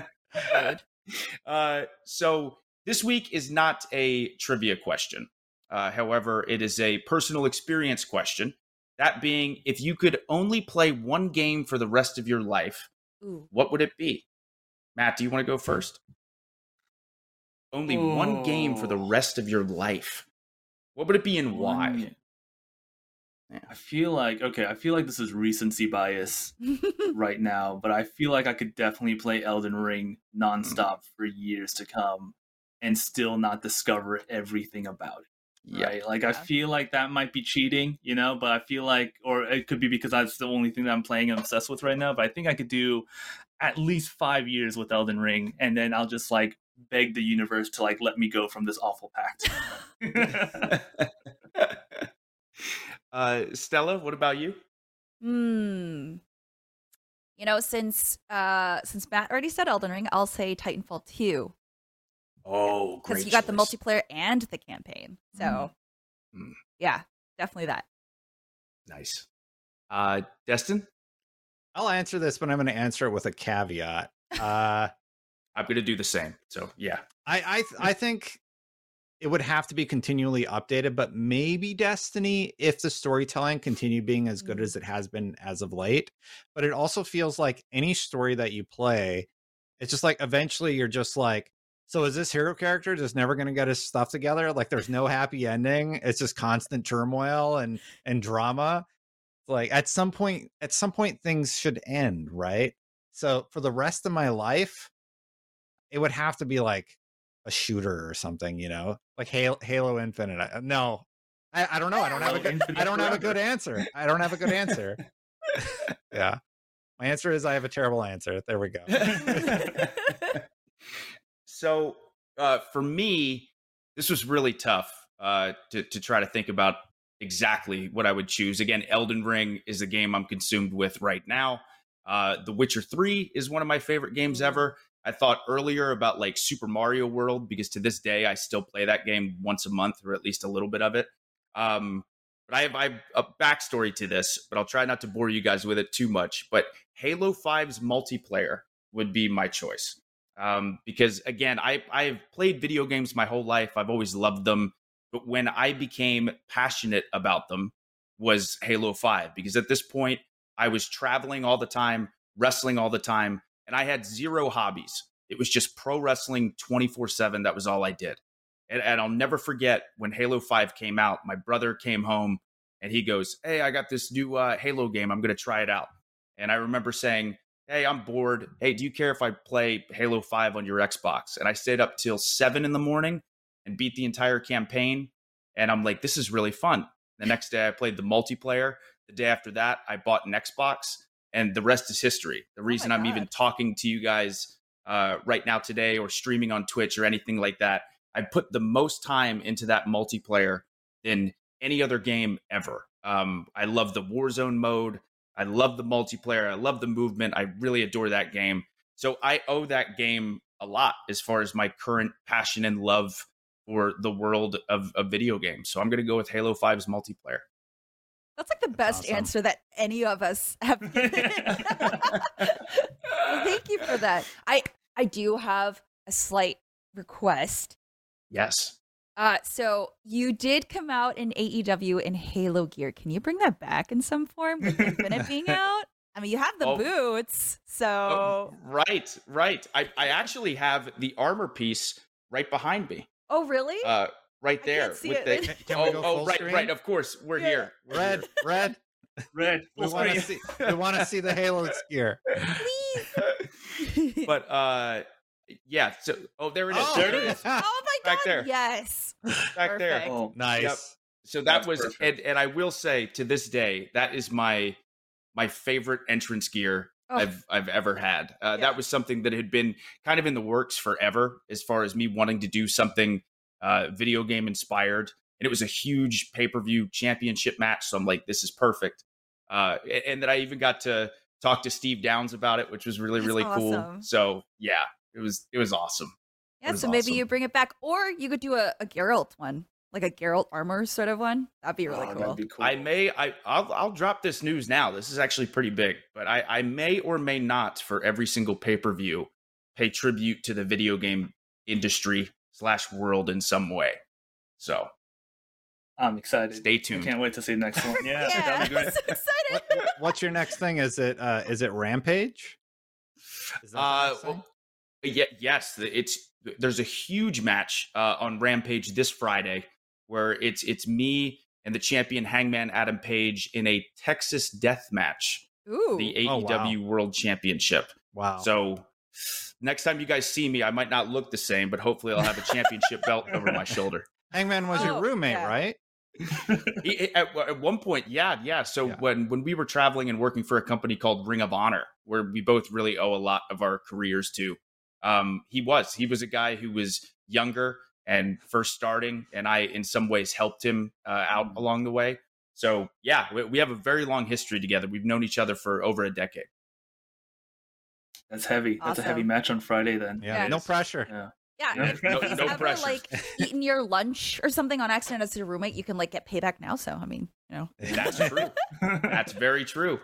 uh, so. This week is not a trivia question. Uh, however, it is a personal experience question. That being, if you could only play one game for the rest of your life, Ooh. What would it be? Matt, do you want to go first? Only oh. one game for the rest of your life. What would it be and why? Yeah. I feel like, okay, I feel like this is recency bias right now, but I feel like I could definitely play Elden Ring nonstop for years to come and still not discover everything about it. Right? Yeah. Like, I feel like that might be cheating, you know, but I feel like, or it could be because that's the only thing that I'm playing and obsessed with right now, but I think I could do at least five years with Elden Ring, and then I'll just, like, beg the universe to, like, let me go from this awful pact. uh, Stella, what about you? Hmm. You know, since uh, since Matt already said Elden Ring, I'll say Titanfall two. Oh, great. Because you got choice. the multiplayer and the campaign. So, mm. yeah, definitely that. Nice. Uh, Destin? I'll answer this, but I'm going to answer it with a caveat. Uh, I'm going to do the same. So, yeah. I, I, th- I think it would have to be continually updated, but maybe Destiny if the storytelling continued being as good mm. as it has been as of late. But it also feels like any story that you play, it's just like eventually you're just like, so is this hero character just never going to get his stuff together? Like there's no happy ending. It's just constant turmoil and, and drama. Like at some point, at some point things should end, right? So for the rest of my life, it would have to be like a shooter or something, you know, like Halo, Halo Infinite. I, no, I, I don't know. I don't have a good, I don't have a good answer. I don't have a good answer. Yeah. My answer is I have a terrible answer. There we go. So uh, for me, this was really tough uh, to, to try to think about exactly what I would choose. Again, Elden Ring is the game I'm consumed with right now. Uh, The Witcher three is one of my favorite games ever. I thought earlier about like Super Mario World, because to this day, I still play that game once a month, or at least a little bit of it. Um, but I have, I have a backstory to this, but I'll try not to bore you guys with it too much. But Halo five's multiplayer would be my choice. Um, because again, I, I've played video games my whole life. I've always loved them. But when I became passionate about them was Halo five, because at this point I was traveling all the time, wrestling all the time, and I had zero hobbies. It was just pro wrestling twenty-four seven. That was all I did. And, and I'll never forget when Halo five came out, my brother came home and he goes, "Hey, I got this new uh, Halo game. I'm going to try it out." And I remember saying, "Hey, I'm bored. Hey, do you care if I play Halo five on your Xbox?" And I stayed up till seven in the morning and beat the entire campaign. And I'm like, this is really fun. The next day I played the multiplayer. The day after that, I bought an Xbox, and the rest is history. The reason oh I'm even talking to you guys uh, right now today, or streaming on Twitch or anything like that, I put the most time into that multiplayer than any other game ever. Um, I love the Warzone mode. I love the multiplayer. I love the movement. I really adore that game. So I owe that game a lot as far as my current passion and love for the world of, of video games. So I'm going to go with Halo five's multiplayer. That's like the best awesome. answer that any of us have given. Well, thank you for that. I I do have a slight request. Yes. Uh, so you did come out in A E W in Halo gear. Can you bring that back in some form with Infinite being out? I mean, you have the Oh. boots, so Oh, right, right. I, I actually have the armor piece right behind me. oh really? Uh, right there. see with it. the, Can- can oh, we go oh full right, screen? right. Of course, we're Yeah. here. We're Red, here. red. Red. We want to see. We want to see the Halo gear. But uh, yeah. So, oh, there it is. Oh, there it is. Oh my god! Back there. Yes. Back there. Perfect. Oh, Nice. Yep. So that That's was, perfect. and, and I will say to this day, that is my my favorite entrance gear Oh. I've I've ever had. Uh, Yeah. That was something that had been kind of in the works forever, as far as me wanting to do something uh, video game inspired. And it was a huge pay per view championship match, so I'm like, this is perfect. Uh, and, and that I even got to talk to Steve Downs about it, which was really That's really cool. awesome. So yeah, it was it was awesome. It Yeah, was so maybe awesome. you bring it back, or you could do a, a Geralt one, like a Geralt armor sort of one. That'd be really oh, cool. that'd be cool. I may I I'll I'll drop this news now. This is actually pretty big, but I I may or may not for every single pay-per-view pay tribute to the video game industry slash world in some way. So I'm excited. stay I tuned. can't wait to see the next one. Yeah, yeah, that'd be great. I'm so excited. What, what- what's your next thing? Is it uh, is it Rampage? Is that the Uh, next thing? well, yeah, yes, it's there's a huge match uh, on Rampage this Friday where it's it's me and the champion Hangman Adam Page in a Texas death match, Ooh. the A E Oh, wow. W World Championship. Wow. So next time you guys see me, I might not look the same, but hopefully I'll have a championship belt over my shoulder. Hangman was your Oh, roommate, yeah. right? He- he- at, at one point, yeah, yeah. So Yeah. when when we were traveling and working for a company called Ring of Honor, where we both really owe a lot of our careers to, um, he was he was a guy who was younger and first starting, and I in some ways helped him uh, out along the way. So yeah, we, we have a very long history together. We've known each other for over a decade. That's heavy. That's a heavy Awesome. match on Friday then. Yeah. Yeah. No pressure. Yeah. Yeah, No- if, no- if he's no ever pressure. like eaten your lunch or something on accident as a roommate, you can like get payback now. So I mean, you know, That's true. That's very true.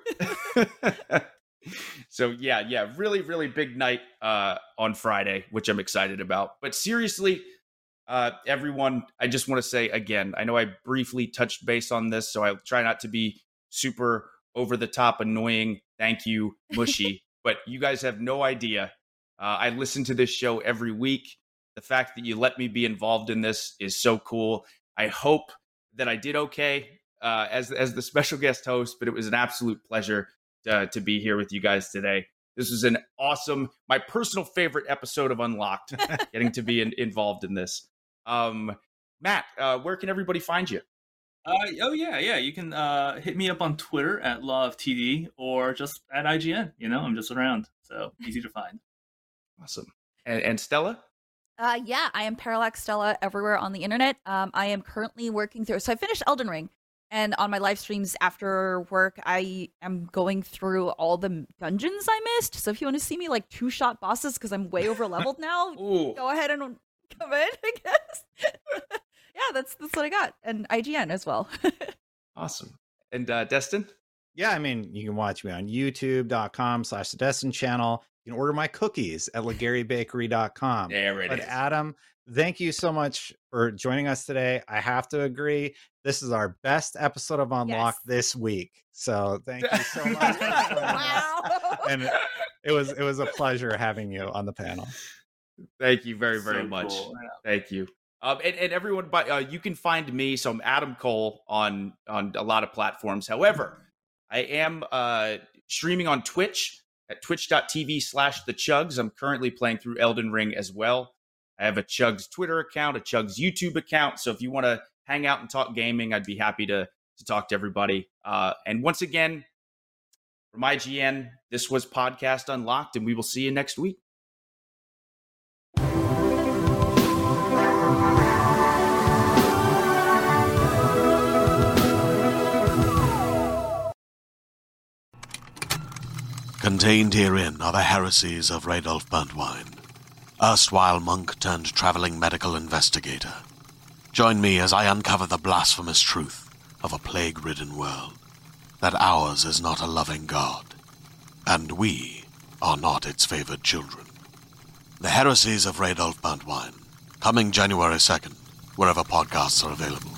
So yeah, yeah, really, really big night uh, on Friday, which I'm excited about. But seriously, uh, everyone, I just want to say again, I know I briefly touched base on this, so I'll try not to be super over the top, annoying, thank you, mushy. But you guys have no idea. Uh, I listen to this show every week. The fact that you let me be involved in this is so cool. I hope that I did okay uh, as as the special guest host, but it was an absolute pleasure to, to be here with you guys today. This was an awesome, my personal favorite episode of Unlocked, getting to be in, involved in this. Um, Matt, uh, where can everybody find you? Uh, oh yeah, yeah. You can uh, hit me up on Twitter at Law of T D or just at I G N. You know, I'm just around, so easy to find. Awesome. And, and Stella? Uh, yeah, I am Parallax Stella everywhere on the internet. Um, I am currently working through. So I finished Elden Ring, and on my live streams after work, I am going through all the dungeons I missed. So if you want to see me like two shot bosses because I'm way over leveled now, Ooh. go ahead and come in. I guess. Yeah, that's that's what I got, and I G N as well. Awesome. And uh, Destin? Yeah, I mean, you can watch me on youtube.com slash the Destin channel. You can order my cookies at legary bakery dot com. There it But is. Adam, thank you so much for joining us today. I have to agree, this is our best episode of Unlocked Yes. this week. So thank you so much. for joining us. Wow. And it was it was a pleasure having you on the panel. Thank you very, very So much. cool, yeah. Thank you. Um, and, and everyone, but uh, you can find me. So I'm Adam Cole on on a lot of platforms. However, I am uh, streaming on Twitch at twitch.tv slash the Chugs. I'm currently playing through Elden Ring as well. I have a Chugs Twitter account, a Chugs YouTube account. So if you want to hang out and talk gaming, I'd be happy to to talk to everybody. Uh, and once again, from I G N, this was Podcast Unlocked, and we will see you next week. Contained herein are the heresies of Radolf Burntwine, erstwhile monk turned traveling medical investigator. Join me as I uncover the blasphemous truth of a plague-ridden world. that ours is not a loving God, and we are not its favored children. The Heresies of Radolf Buntwine, coming January second, wherever podcasts are available.